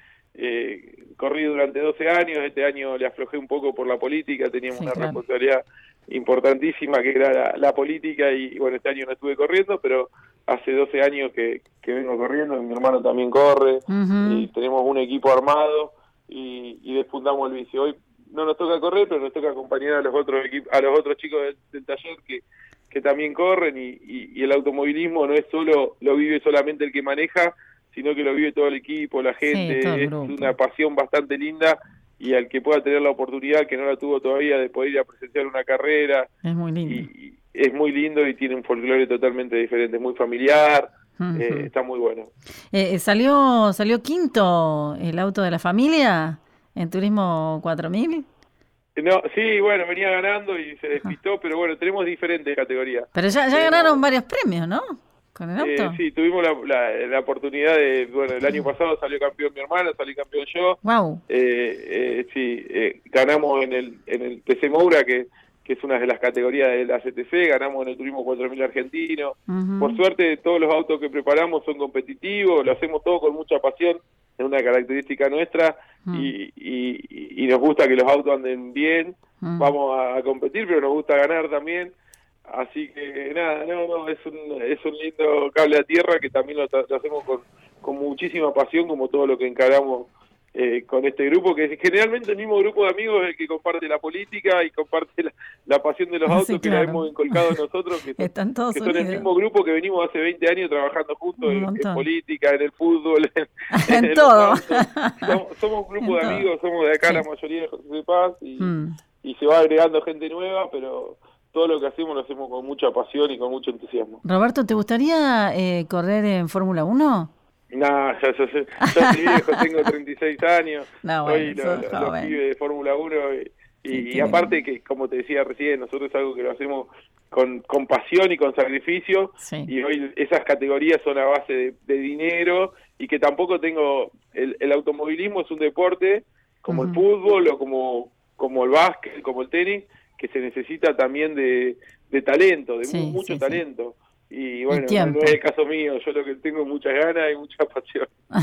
eh, corrí durante doce años, este año le aflojé un poco por la política, teníamos sí, una claro. responsabilidad importantísima que era la, la política y, y bueno, este año no estuve corriendo, pero hace doce años que, que vengo corriendo, mi hermano también corre uh-huh. y tenemos un equipo armado y, y despuntamos el vicio. Hoy no nos toca correr, pero nos toca acompañar a los otros equipos, a los otros chicos del, del taller que que también corren y, y, y el automovilismo no es solo, lo vive solamente el que maneja, sino que lo vive todo el equipo, la gente, sí, es una pasión bastante linda y al que pueda tener la oportunidad, que no la tuvo todavía, de poder ir a presenciar una carrera. Es muy lindo. Y, y es muy lindo y tiene un folclore totalmente diferente, es muy familiar, uh-huh. eh, está muy bueno. Eh, ¿salió, ¿Salió quinto el auto de la familia en Turismo cuatro mil? No, sí, bueno, venía ganando y se despistó, pero bueno, tenemos diferentes categorías. Pero ya, ya tenemos, ganaron varios premios, ¿no? Con el auto. Eh, sí, tuvimos la, la, la oportunidad de, bueno, el año pasado salió campeón mi hermano, salió campeón yo. Wow. Eh, eh, sí, eh, ganamos en el en el T C Moura, que, que es una de las categorías de la C T C, ganamos en el Turismo cuatro mil argentino. Uh-huh. Por suerte, todos los autos que preparamos son competitivos, lo hacemos todo con mucha pasión. Es una característica nuestra mm. y, y, y nos gusta que los autos anden bien, mm. vamos a, a competir, pero nos gusta ganar también, así que nada, no, no, es un, es un lindo cable a tierra que también lo, lo hacemos con, con muchísima pasión, como todo lo que encaramos eh, con este grupo, que es generalmente el mismo grupo de amigos el que comparte la política y comparte la, la pasión de los autos, sí, claro. que la hemos inculcado nosotros, que son, Están todos que son el mismo grupo que venimos hace veinte años trabajando juntos en, en política, en el fútbol, en, en, en todo. Somos, somos un grupo en de amigos, todo. Somos de acá sí. la mayoría de José Cepaz y, mm. y se va agregando gente nueva, pero todo lo que hacemos lo hacemos con mucha pasión y con mucho entusiasmo. Roberto, ¿te gustaría eh, correr en Fórmula uno? No, yo, yo, yo, yo soy viejo, tengo treinta y seis años, no, bueno, soy lo, lo, los pibes de Fórmula uno y, y, y aparte que, como te decía recién, nosotros es algo que lo hacemos con, con pasión y con sacrificio sí. y hoy esas categorías son a base de, de dinero y que tampoco tengo, el, el automovilismo es un deporte como uh-huh. el fútbol o como, como el básquet, como el tenis, que se necesita también de, de talento, de sí, muy, mucho sí, sí. Y bueno, no, no es el caso mío, yo lo que tengo es muchas ganas y mucha pasión.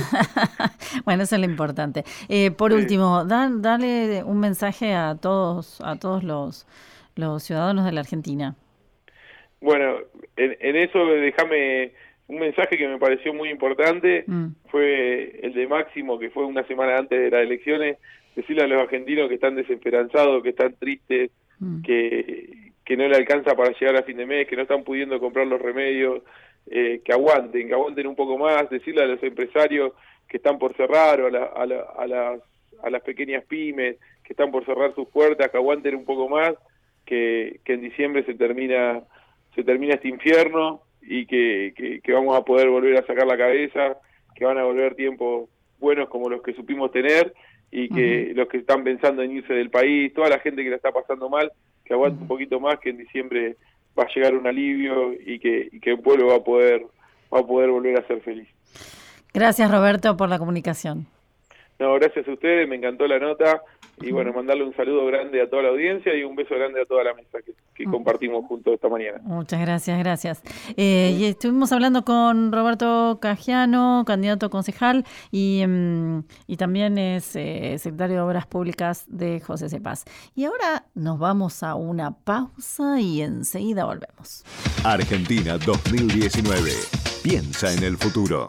Bueno, eso es lo importante. Eh, por sí. último, da, dale un mensaje a todos a todos los, los ciudadanos de la Argentina. Bueno, en, en eso déjame un mensaje que me pareció muy importante, mm. fue el de Máximo, que fue una semana antes de las elecciones, decirle a los argentinos que están desesperanzados, que están tristes, mm. que... que no le alcanza para llegar a fin de mes, que no están pudiendo comprar los remedios, eh, que aguanten, que aguanten un poco más, decirle a los empresarios que están por cerrar, o a, la, a, la, a, las, a las pequeñas pymes que están por cerrar sus puertas, que aguanten un poco más, que, que en diciembre se termina se termina este infierno y que, que, que vamos a poder volver a sacar la cabeza, que van a volver tiempos buenos como los que supimos tener, y que uh-huh. los que están pensando en irse del país, toda la gente que la está pasando mal, que aguante uh-huh. un poquito más, que en diciembre va a llegar un alivio y que, y que el pueblo va a poder va a poder volver a ser feliz. Gracias, Roberto, por la comunicación. No, gracias a ustedes, me encantó la nota y bueno, mandarle un saludo grande a toda la audiencia y un beso grande a toda la mesa que, que compartimos juntos esta mañana. Muchas gracias, gracias. Eh, y estuvimos hablando con Roberto Cajiano, candidato a concejal y, um, y también es eh, secretario de Obras Públicas de José Cepaz. Y ahora nos vamos a una pausa y enseguida volvemos. Argentina dos mil diecinueve. Piensa en el futuro.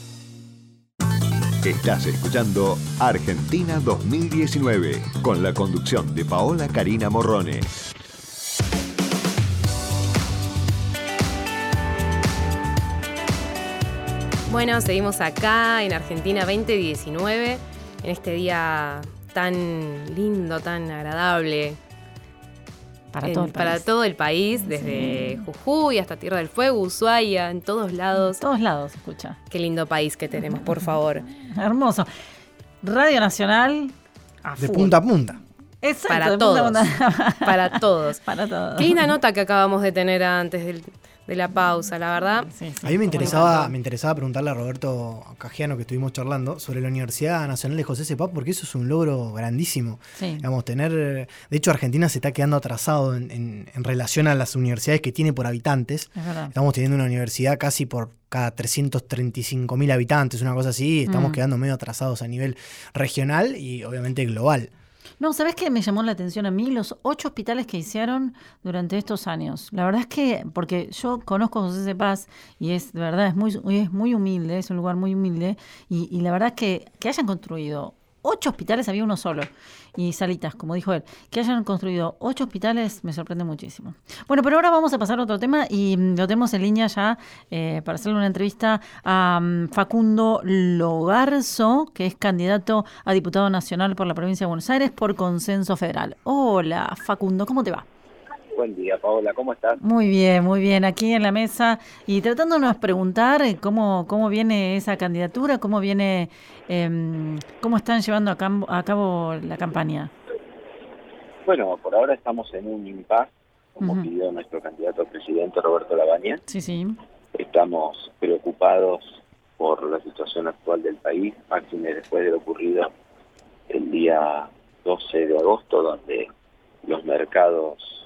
Estás escuchando Argentina dos mil diecinueve con la conducción de Paola Karina Morrone. Bueno, seguimos acá en Argentina veinte diecinueve, en este día tan lindo, tan agradable. Para, en, todo, el para todo el país, desde sí. Jujuy hasta Tierra del Fuego, Ushuaia, en todos lados. En todos lados, escucha. Qué lindo país que tenemos, por favor. Hermoso. Radio Nacional. A de full. punta a punta. Exacto, para de todos. Punta a punta. Para todos. Para todos. Qué linda nota que acabamos de tener antes del, de la pausa, la verdad. Sí, sí, a mí me interesaba, me interesaba preguntarle a Roberto Cajiano, que estuvimos charlando, sobre la Universidad Nacional de José Cepaz, porque eso es un logro grandísimo. Sí. Digamos, tener, de hecho, Argentina se está quedando atrasado en, en, en relación a las universidades que tiene por habitantes. Es verdad. Estamos teniendo una universidad casi por cada trescientos treinta y cinco mil habitantes, una cosa así, y estamos mm. quedando medio atrasados a nivel regional y obviamente global. No, ¿sabés qué me llamó la atención a mí? Los ocho hospitales que hicieron durante estos años. La verdad es que, porque yo conozco a José Cepaz y es, de verdad, es muy, es muy humilde, es un lugar muy humilde, y, y la verdad es que, que hayan construido ocho hospitales, había uno solo, y salitas, como dijo él, que hayan construido ocho hospitales me sorprende muchísimo. Bueno, pero ahora vamos a pasar a otro tema y lo tenemos en línea ya eh, para hacerle una entrevista a um, Facundo Logarzo, que es candidato a diputado nacional por la provincia de Buenos Aires por Consenso Federal. Hola, Facundo, ¿cómo te va? Buen día, Paola, ¿cómo estás? Muy bien, muy bien, aquí en la mesa y tratándonos de preguntar cómo, cómo viene esa candidatura, cómo viene, eh, cómo están llevando a cabo, a cabo la campaña. Bueno, por ahora estamos en un impasse, como uh-huh. pidió nuestro candidato a presidente Roberto Labaña. Sí, sí. Estamos preocupados por la situación actual del país, máxime después de lo ocurrido el día doce de agosto, donde los mercados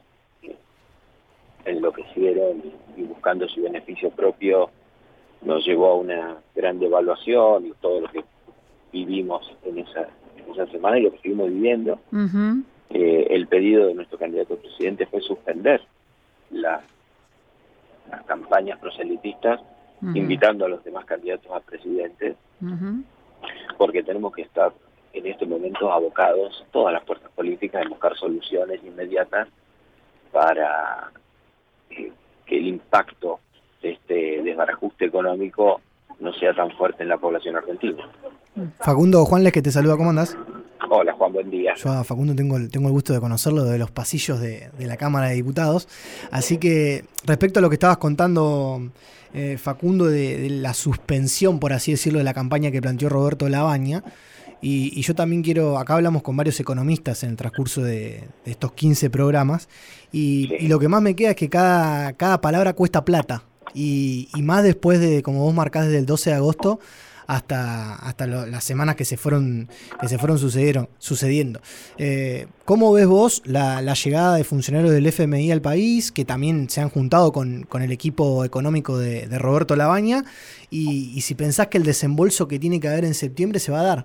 enloquecieron y buscando su beneficio propio nos llevó a una gran devaluación y todo lo que vivimos en esa, en esa semana y lo que seguimos viviendo. Uh-huh. Eh, el pedido de nuestro candidato a presidente fue suspender la, las campañas proselitistas, uh-huh. invitando a los demás candidatos a presidente, uh-huh. porque tenemos que estar en este momento abocados, todas las fuerzas políticas, en buscar soluciones inmediatas para que el impacto de este desbarajuste económico no sea tan fuerte en la población argentina. Facundo, Juanles, que te saluda, ¿cómo andás? Hola, Juan, buen día. Yo a Facundo tengo el, tengo el gusto de conocerlo de los pasillos de, de la Cámara de Diputados, así que respecto a lo que estabas contando, eh, Facundo, de, de la suspensión, por así decirlo, de la campaña que planteó Roberto Labaña, Y, y yo también quiero, acá hablamos con varios economistas en el transcurso de, de estos quince programas, y, sí. y lo que más me queda es que cada, cada palabra cuesta plata, y, y más después de, como vos marcás, desde el doce de agosto hasta, hasta lo, las semanas que se fueron, que se fueron sucedieron, sucediendo. Eh, ¿Cómo ves vos la, la llegada de funcionarios del F M I al país, que también se han juntado con, con el equipo económico de, de Roberto Labaña, y, y si pensás que el desembolso que tiene que haber en septiembre se va a dar?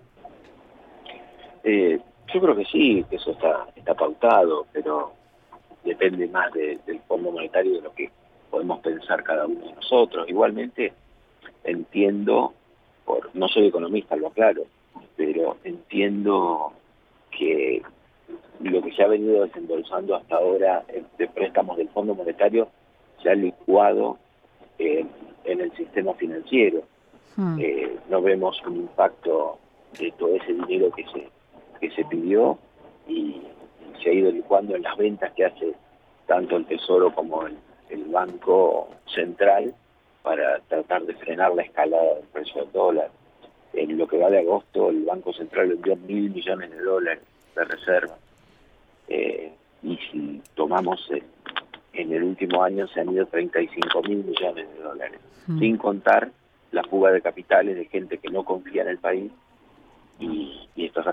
Eh, yo creo que sí, que eso está está pautado, pero depende más de, del Fondo Monetario de lo que podemos pensar cada uno de nosotros. Igualmente entiendo, por no soy economista, lo aclaro, pero entiendo que lo que se ha venido desembolsando hasta ahora de préstamos del Fondo Monetario se ha licuado en, en el sistema financiero. Hmm. Eh, no vemos un impacto de todo ese dinero que se que se pidió y se ha ido licuando en las ventas que hace tanto el Tesoro como el, el Banco Central para tratar de frenar la escalada del precio del dólar. En lo que va de agosto, el Banco Central envió mil millones de dólares de reserva. Eh, y si tomamos el, en el último año se han ido treinta y cinco mil millones de dólares, mm. sin contar la fuga de capitales de gente que no confía en el país y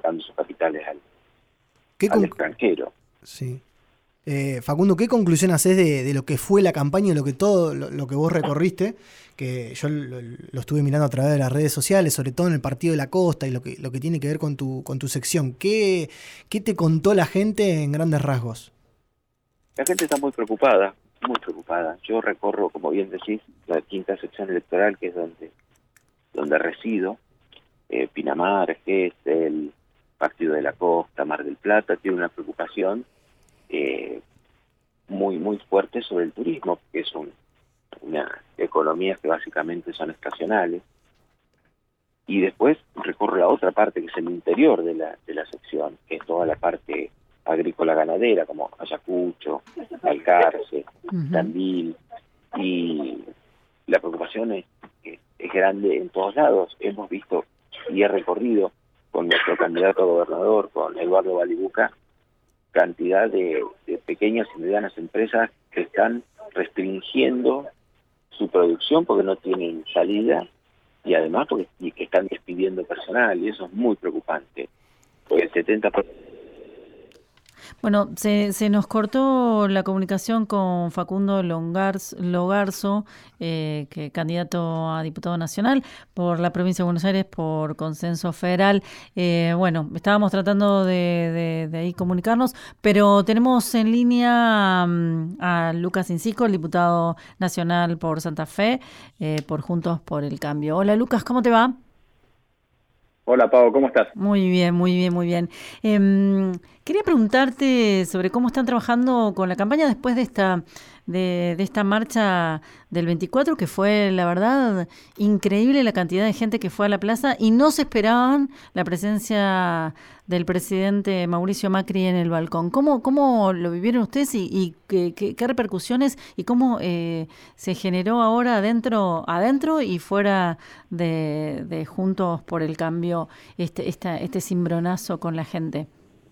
sacando sus capitales al, ¿Qué al conc- extranjero. Sí. Eh, Facundo, ¿qué conclusión haces de, de lo que fue la campaña, lo que todo lo, lo que vos recorriste? Que yo lo, lo estuve mirando a través de las redes sociales, sobre todo en el Partido de la Costa y lo que, lo que tiene que ver con tu, con tu sección. ¿Qué, ¿Qué te contó la gente en grandes rasgos? La gente está muy preocupada, muy preocupada. Yo recorro, como bien decís, la quinta sección electoral, que es donde, donde resido. Eh, Pinamar, Gesell, Partido de la Costa, Mar del Plata, tiene una preocupación eh, muy muy fuerte sobre el turismo, que es un, una economía que básicamente son estacionales. Y después recorro la otra parte, que es el interior de la, de la sección, que es toda la parte agrícola ganadera, como Ayacucho, Alcarce, Ujú. Tandil, y la preocupación es, es, es grande en todos lados. Hemos visto y he recorrido con nuestro candidato a gobernador, con Eduardo Balibuca, cantidad de, de pequeñas y medianas empresas que están restringiendo su producción porque no tienen salida, y además porque y que están despidiendo personal, y eso es muy preocupante, porque el setenta por ciento... Bueno, se, se nos cortó la comunicación con Facundo Longars, Logarzo, eh, que candidato a diputado nacional por la provincia de Buenos Aires por consenso federal. Eh, bueno, estábamos tratando de, de, de ahí comunicarnos, pero tenemos en línea um, a Lucas Incico, el diputado nacional por Santa Fe, eh, por Juntos por el Cambio. Hola Lucas, ¿cómo te va? Hola Pau, ¿cómo estás? Muy bien, muy bien, muy bien. Eh, quería preguntarte sobre cómo están trabajando con la campaña después de esta de, de esta marcha del veinticuatro, que fue, la verdad, increíble la cantidad de gente que fue a la plaza y no se esperaban la presencia del presidente Mauricio Macri en el balcón. ¿Cómo, cómo lo vivieron ustedes y, y qué, qué, qué repercusiones y cómo eh, se generó ahora adentro, adentro y fuera de, de Juntos por el Cambio este, esta, este cimbronazo con la gente?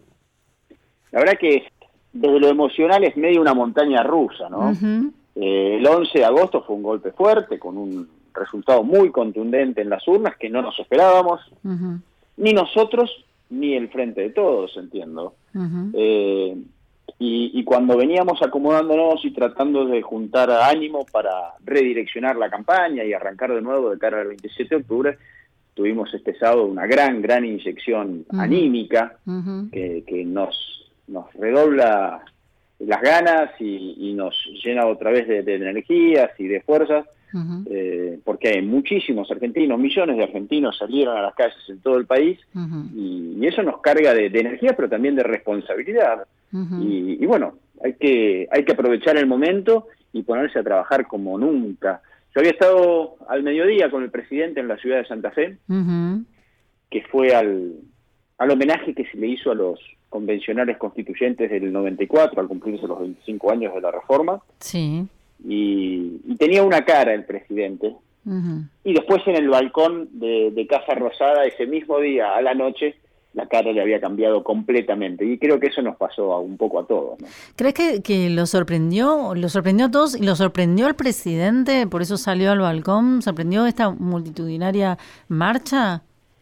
La verdad que desde lo emocional es medio una montaña rusa, ¿no? Uh-huh. Eh, el once de agosto fue un golpe fuerte, con un resultado muy contundente en las urnas que no nos esperábamos, Uh-huh. ni nosotros ni el Frente de Todos, entiendo. Uh-huh. Eh, y, y cuando veníamos acomodándonos y tratando de juntar ánimo para redireccionar la campaña y arrancar de nuevo de cara al veintisiete de octubre, tuvimos este sábado una gran, gran inyección Uh-huh. anímica Uh-huh. que, que nos, nos redobla las ganas y, y nos llena otra vez de, de energías y de fuerzas, Uh-huh. eh, porque hay muchísimos argentinos, millones de argentinos salieron a las calles en todo el país, Uh-huh. y, y eso nos carga de, de energía, pero también de responsabilidad. Uh-huh. Y, y bueno, hay que, hay que aprovechar el momento y ponerse a trabajar como nunca. Yo había estado al mediodía con el presidente en la ciudad de Santa Fe, Uh-huh. que fue al, al homenaje que se le hizo a los convencionales constituyentes del noventa y cuatro, al cumplirse los veinticinco años de la reforma, Sí. y, y tenía una cara el presidente, Uh-huh. y después en el balcón de, de Casa Rosada, ese mismo día a la noche, la cara le había cambiado completamente, y creo que eso nos pasó a, un poco a todos, ¿no? ¿Crees que, que lo sorprendió, lo sorprendió a todos y lo sorprendió al presidente, por eso salió al balcón? ¿Sorprendió esta multitudinaria marcha?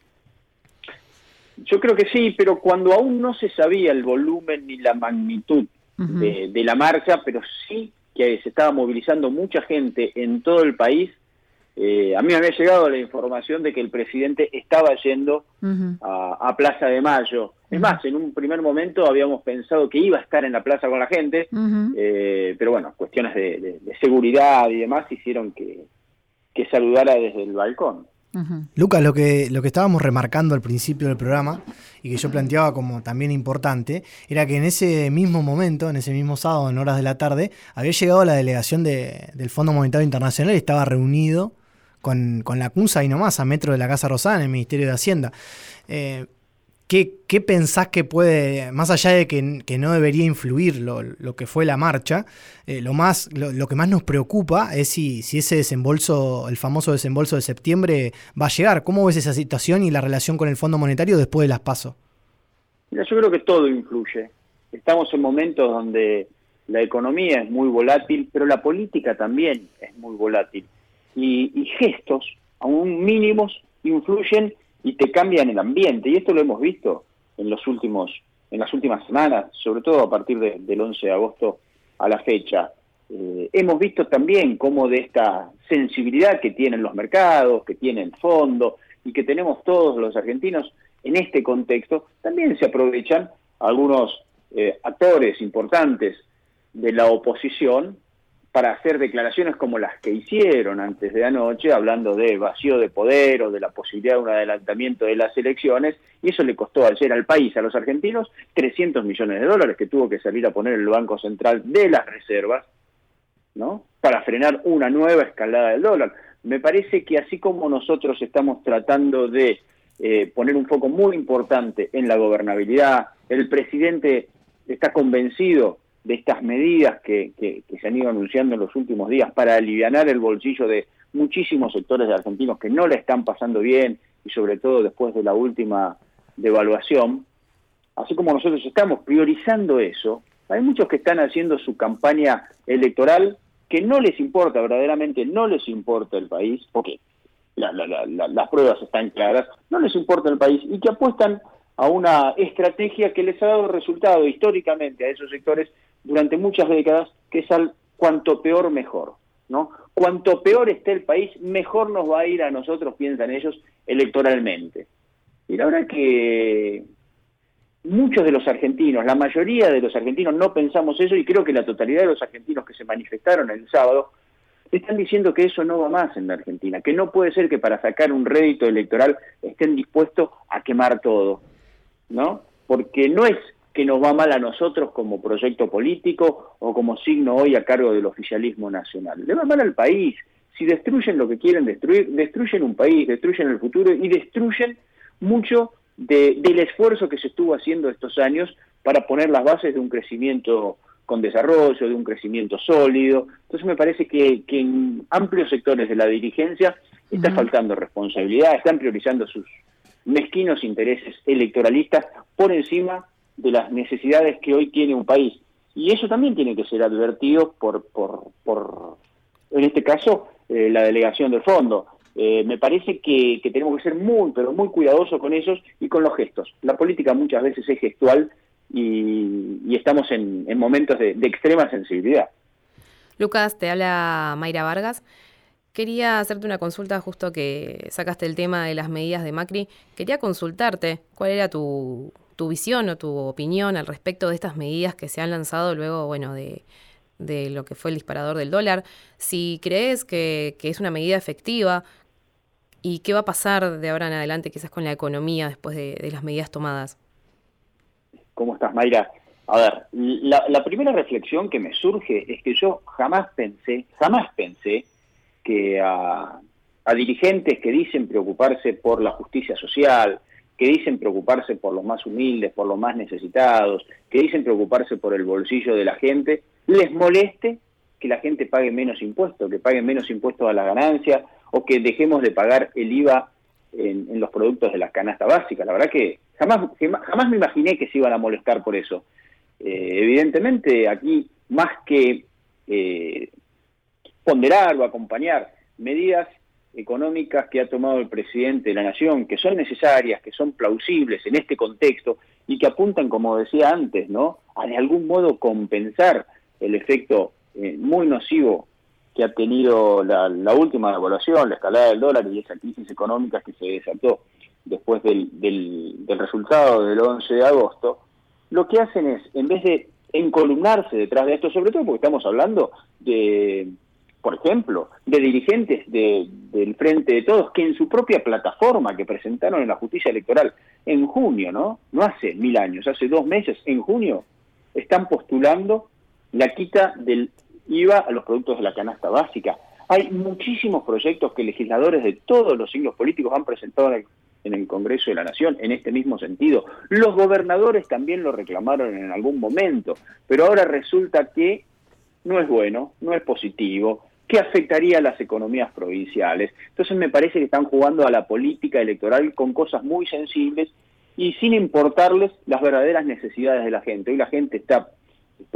Yo creo que sí, pero cuando aún no se sabía el volumen ni la magnitud Uh-huh. de, de la marcha, pero sí que se estaba movilizando mucha gente en todo el país, eh, a mí me había llegado la información de que el presidente estaba yendo Uh-huh. a, a Plaza de Mayo. Es más, en un primer momento habíamos pensado que iba a estar en la plaza con la gente, Uh-huh. eh, pero bueno, cuestiones de, de, de seguridad y demás hicieron que, que saludara desde el balcón. Uh-huh. Lucas, lo que, lo que estábamos remarcando al principio del programa y que yo planteaba como también importante, era que en ese mismo momento, en ese mismo sábado, en horas de la tarde, había llegado la delegación de, del Fondo Monetario Internacional y estaba reunido con, con la CUNSA y nomás, a metro de la Casa Rosada, en el Ministerio de Hacienda. Eh, ¿qué, ¿Qué pensás que puede, más allá de que, que no debería influir lo, lo que fue la marcha, eh, lo, más, lo, lo que más nos preocupa es si, si ese desembolso, el famoso desembolso de septiembre, va a llegar? ¿Cómo ves esa situación y la relación con el Fondo Monetario después de las PASO? Mira, yo creo que todo influye. Estamos en momentos donde la economía es muy volátil, pero la política también es muy volátil. Y, y gestos, aún mínimos, influyen y te cambian el ambiente. Y esto lo hemos visto en los últimos, en las últimas semanas, sobre todo a partir de, del once de agosto a la fecha. Eh, hemos visto también cómo de esta sensibilidad que tienen los mercados, que tiene el fondo y que tenemos todos los argentinos en este contexto, también se aprovechan algunos eh, actores importantes de la oposición para hacer declaraciones como las que hicieron antes de anoche, hablando de vacío de poder o de la posibilidad de un adelantamiento de las elecciones, y eso le costó ayer al país, a los argentinos, trescientos millones de dólares que tuvo que salir a poner el Banco Central de las reservas, ¿no?, para frenar una nueva escalada del dólar. Me parece que así como nosotros estamos tratando de eh, poner un foco muy importante en la gobernabilidad, el presidente está convencido de estas medidas que, que, que se han ido anunciando en los últimos días para alivianar el bolsillo de muchísimos sectores de argentinos que no le están pasando bien, y sobre todo después de la última devaluación. Así como nosotros estamos priorizando eso, hay muchos que están haciendo su campaña electoral que no les importa, verdaderamente no les importa el país, porque la, la, la, la, las pruebas están claras, no les importa el país, y que apuestan a una estrategia que les ha dado resultado históricamente a esos sectores durante muchas décadas, que es al cuanto peor mejor, ¿no? Cuanto peor esté el país, mejor nos va a ir a nosotros, piensan ellos, electoralmente. Y la verdad que muchos de los argentinos, la mayoría de los argentinos no pensamos eso, y creo que la totalidad de los argentinos que se manifestaron el sábado están diciendo que eso no va más en la Argentina, que no puede ser que para sacar un rédito electoral estén dispuestos a quemar todo, ¿no? Porque no es que nos va mal a nosotros como proyecto político o como signo hoy a cargo del oficialismo nacional. Le va mal al país. Si destruyen lo que quieren destruir, destruyen un país, destruyen el futuro y destruyen mucho de, del esfuerzo que se estuvo haciendo estos años para poner las bases de un crecimiento con desarrollo, de un crecimiento sólido. Entonces me parece que, que en amplios sectores de la dirigencia está uh-huh. faltando responsabilidad, están priorizando sus mezquinos intereses electoralistas por encima de las necesidades que hoy tiene un país. Y eso también tiene que ser advertido por, por, por en este caso, eh, la delegación del fondo. Eh, me parece que, que tenemos que ser muy, pero muy cuidadosos con ellos y con los gestos. La política muchas veces es gestual y, y estamos en, en momentos de, de extrema sensibilidad. Lucas, te habla Mayra Vargas. Quería hacerte una consulta, justo que sacaste el tema de las medidas de Macri. Quería consultarte cuál era tu, tu visión o tu opinión al respecto de estas medidas que se han lanzado luego, bueno, de, de lo que fue el disparador del dólar. Si crees que, que es una medida efectiva y qué va a pasar de ahora en adelante quizás con la economía después de, de las medidas tomadas. ¿Cómo estás, Mayra? A ver, la, la primera reflexión que me surge es que yo jamás pensé, jamás pensé que a, a dirigentes que dicen preocuparse por la justicia social, que dicen preocuparse por los más humildes, por los más necesitados, que dicen preocuparse por el bolsillo de la gente, les moleste que la gente pague menos impuestos, que paguen menos impuestos a la ganancia, o que dejemos de pagar el I V A en, en los productos de la canasta básica. La verdad que jamás, jamás me imaginé que se iban a molestar por eso. Eh, evidentemente aquí, más que eh, ponderar o acompañar medidas económicas que ha tomado el presidente de la Nación, que son necesarias, que son plausibles en este contexto y que apuntan, como decía antes, ¿no?, a de algún modo compensar el efecto eh, muy nocivo que ha tenido la, la última devaluación, la escalada del dólar y esa crisis económica que se desató después del, del, del resultado del once de agosto, lo que hacen es, en vez de encolumnarse detrás de esto, sobre todo porque estamos hablando de, por ejemplo, de dirigentes de, del Frente de Todos, que en su propia plataforma que presentaron en la justicia electoral en junio, ¿no? No hace mil años, hace dos meses, en junio, están postulando la quita del I V A a los productos de la canasta básica. Hay muchísimos proyectos que legisladores de todos los signos políticos han presentado en el, en el Congreso de la Nación en este mismo sentido. Los gobernadores también lo reclamaron en algún momento, pero ahora resulta que no es bueno, no es positivo, que afectaría a las economías provinciales. Entonces me parece que están jugando a la política electoral con cosas muy sensibles y sin importarles las verdaderas necesidades de la gente. Hoy la gente está, está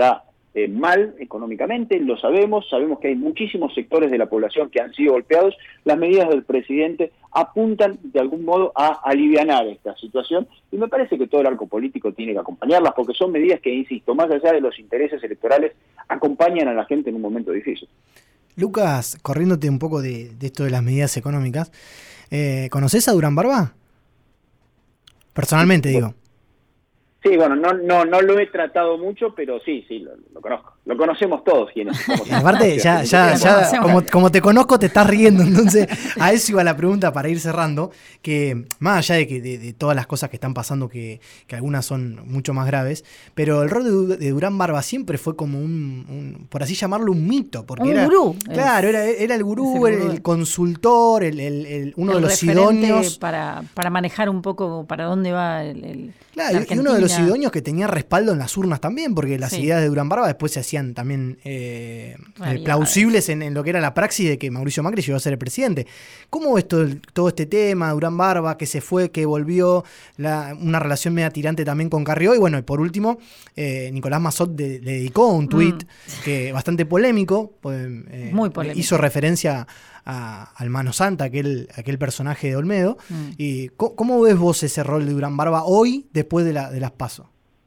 eh, mal económicamente, lo sabemos, sabemos que hay muchísimos sectores de la población que han sido golpeados. Las medidas del presidente apuntan de algún modo a alivianar esta situación y me parece que todo el arco político tiene que acompañarlas porque son medidas que, insisto, más allá de los intereses electorales, acompañan a la gente en un momento difícil. Lucas, corriéndote un poco de, de esto de las medidas económicas, eh, ¿conoces a Durán Barba? Personalmente, digo. Sí, bueno, no no no lo he tratado mucho, pero sí, sí, lo, lo conozco. Lo conocemos todos quienes estamos. Y aparte, ya, ya, ya como, como te conozco, te estás riendo. Entonces, a eso iba la pregunta para ir cerrando. Que más allá de, que, de, de todas las cosas que están pasando, que, que algunas son mucho más graves, pero el rol de, de Durán Barba siempre fue como un, un, por así llamarlo, un mito. Porque un era, gurú. Claro, era, era el gurú, el, el consultor, el, el, el, uno el de los idóneos. Para, para manejar un poco para dónde va el. el Claro, y uno de los idóneos que tenía respaldo en las urnas también, porque las sí. ideas de Durán Barba después se hacían también eh, eh, plausibles en, en lo que era la praxis de que Mauricio Macri llegó a ser el presidente. ¿Cómo ves todo, el, todo este tema, Durán Barba, que se fue, que volvió, la, una relación media tirante también con Carrió? Y bueno, y por último, eh, Nicolás Massot de, le dedicó un tuit mm. que bastante polémico, pues, eh, muy polémico, hizo referencia a, al Mano Santa, aquel, aquel personaje de Olmedo. Mm. Y ¿cómo, ¿Cómo ves vos ese rol de Durán Barba hoy, después de, la, de las PASO?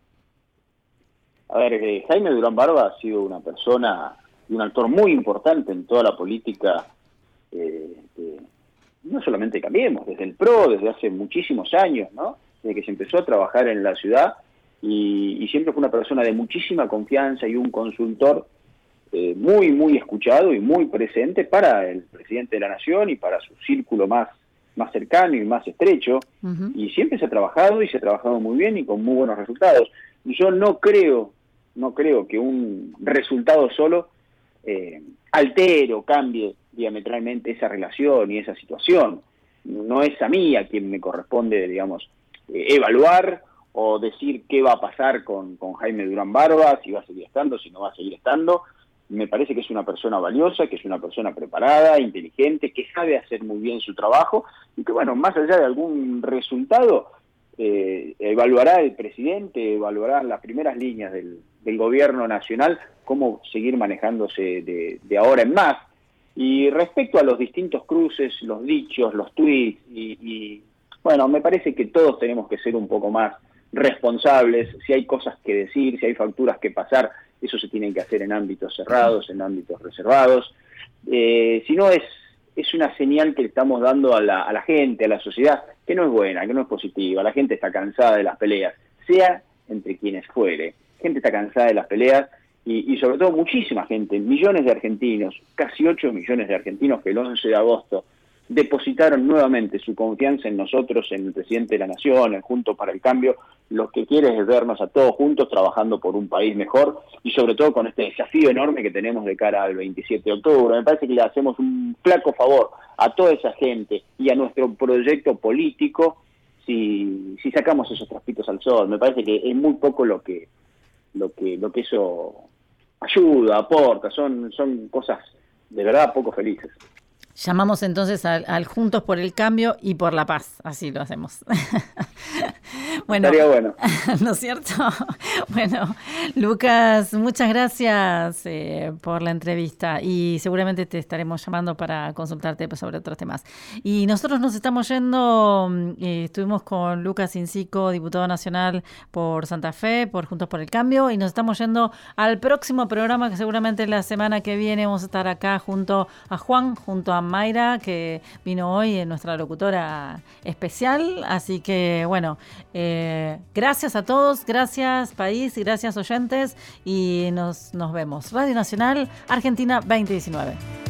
A ver, eh, Jaime Durán Barba ha sido una persona y un actor muy importante en toda la política, eh, de, no solamente Cambiemos, desde el P R O, desde hace muchísimos años, ¿no? Desde que se empezó a trabajar en la ciudad y, y siempre fue una persona de muchísima confianza y un consultor eh, muy, muy escuchado y muy presente para el presidente de la Nación y para su círculo más, más cercano y más estrecho. Uh-huh. Y siempre se ha trabajado y se ha trabajado muy bien y con muy buenos resultados. Yo no creo... No creo que un resultado solo eh, altere o cambie diametralmente esa relación y esa situación. No es a mí a quien me corresponde, digamos, eh, evaluar o decir qué va a pasar con, con Jaime Durán Barba, si va a seguir estando, si no va a seguir estando. Me parece que es una persona valiosa, que es una persona preparada, inteligente, que sabe hacer muy bien su trabajo y que, bueno, más allá de algún resultado, eh, evaluará el presidente, evaluará las primeras líneas del del gobierno nacional, cómo seguir manejándose de, de ahora en más. Y respecto a los distintos cruces, los dichos, los tweets, y, y bueno, me parece que todos tenemos que ser un poco más responsables. Si hay cosas que decir, si hay facturas que pasar, eso se tiene que hacer en ámbitos cerrados, en ámbitos reservados. Eh, si no, es, es una señal que le estamos dando a la, a la gente, a la sociedad, que no es buena, que no es positiva. La gente está cansada de las peleas, sea entre quienes fuere. Gente está cansada de las peleas y, y sobre todo muchísima gente, millones de argentinos, casi ocho millones de argentinos que el once de agosto depositaron nuevamente su confianza en nosotros, en el presidente de la Nación, en Juntos para el Cambio. Lo que quiere es vernos a todos juntos trabajando por un país mejor y sobre todo con este desafío enorme que tenemos de cara al veintisiete de octubre. Me parece que le hacemos un flaco favor a toda esa gente y a nuestro proyecto político si, si sacamos esos trapitos al sol. Me parece que es muy poco lo que lo que lo que eso ayuda, aporta, son son cosas de verdad poco felices. Llamamos entonces al, al Juntos por el Cambio y por la Paz, así lo hacemos. Bueno, estaría bueno. ¿No es cierto? Bueno, Lucas, muchas gracias eh, por la entrevista y seguramente te estaremos llamando para consultarte sobre otros temas. Y nosotros nos estamos yendo, eh, estuvimos con Lucas Incico, diputado nacional por Santa Fe, por Juntos por el Cambio, y nos estamos yendo al próximo programa que seguramente la semana que viene vamos a estar acá junto a Juan, junto a Mayra, que vino hoy, en nuestra locutora especial. Así que, bueno, eh, gracias a todos, gracias país, gracias oyentes, y nos, nos vemos. Radio Nacional, Argentina veinte diecinueve.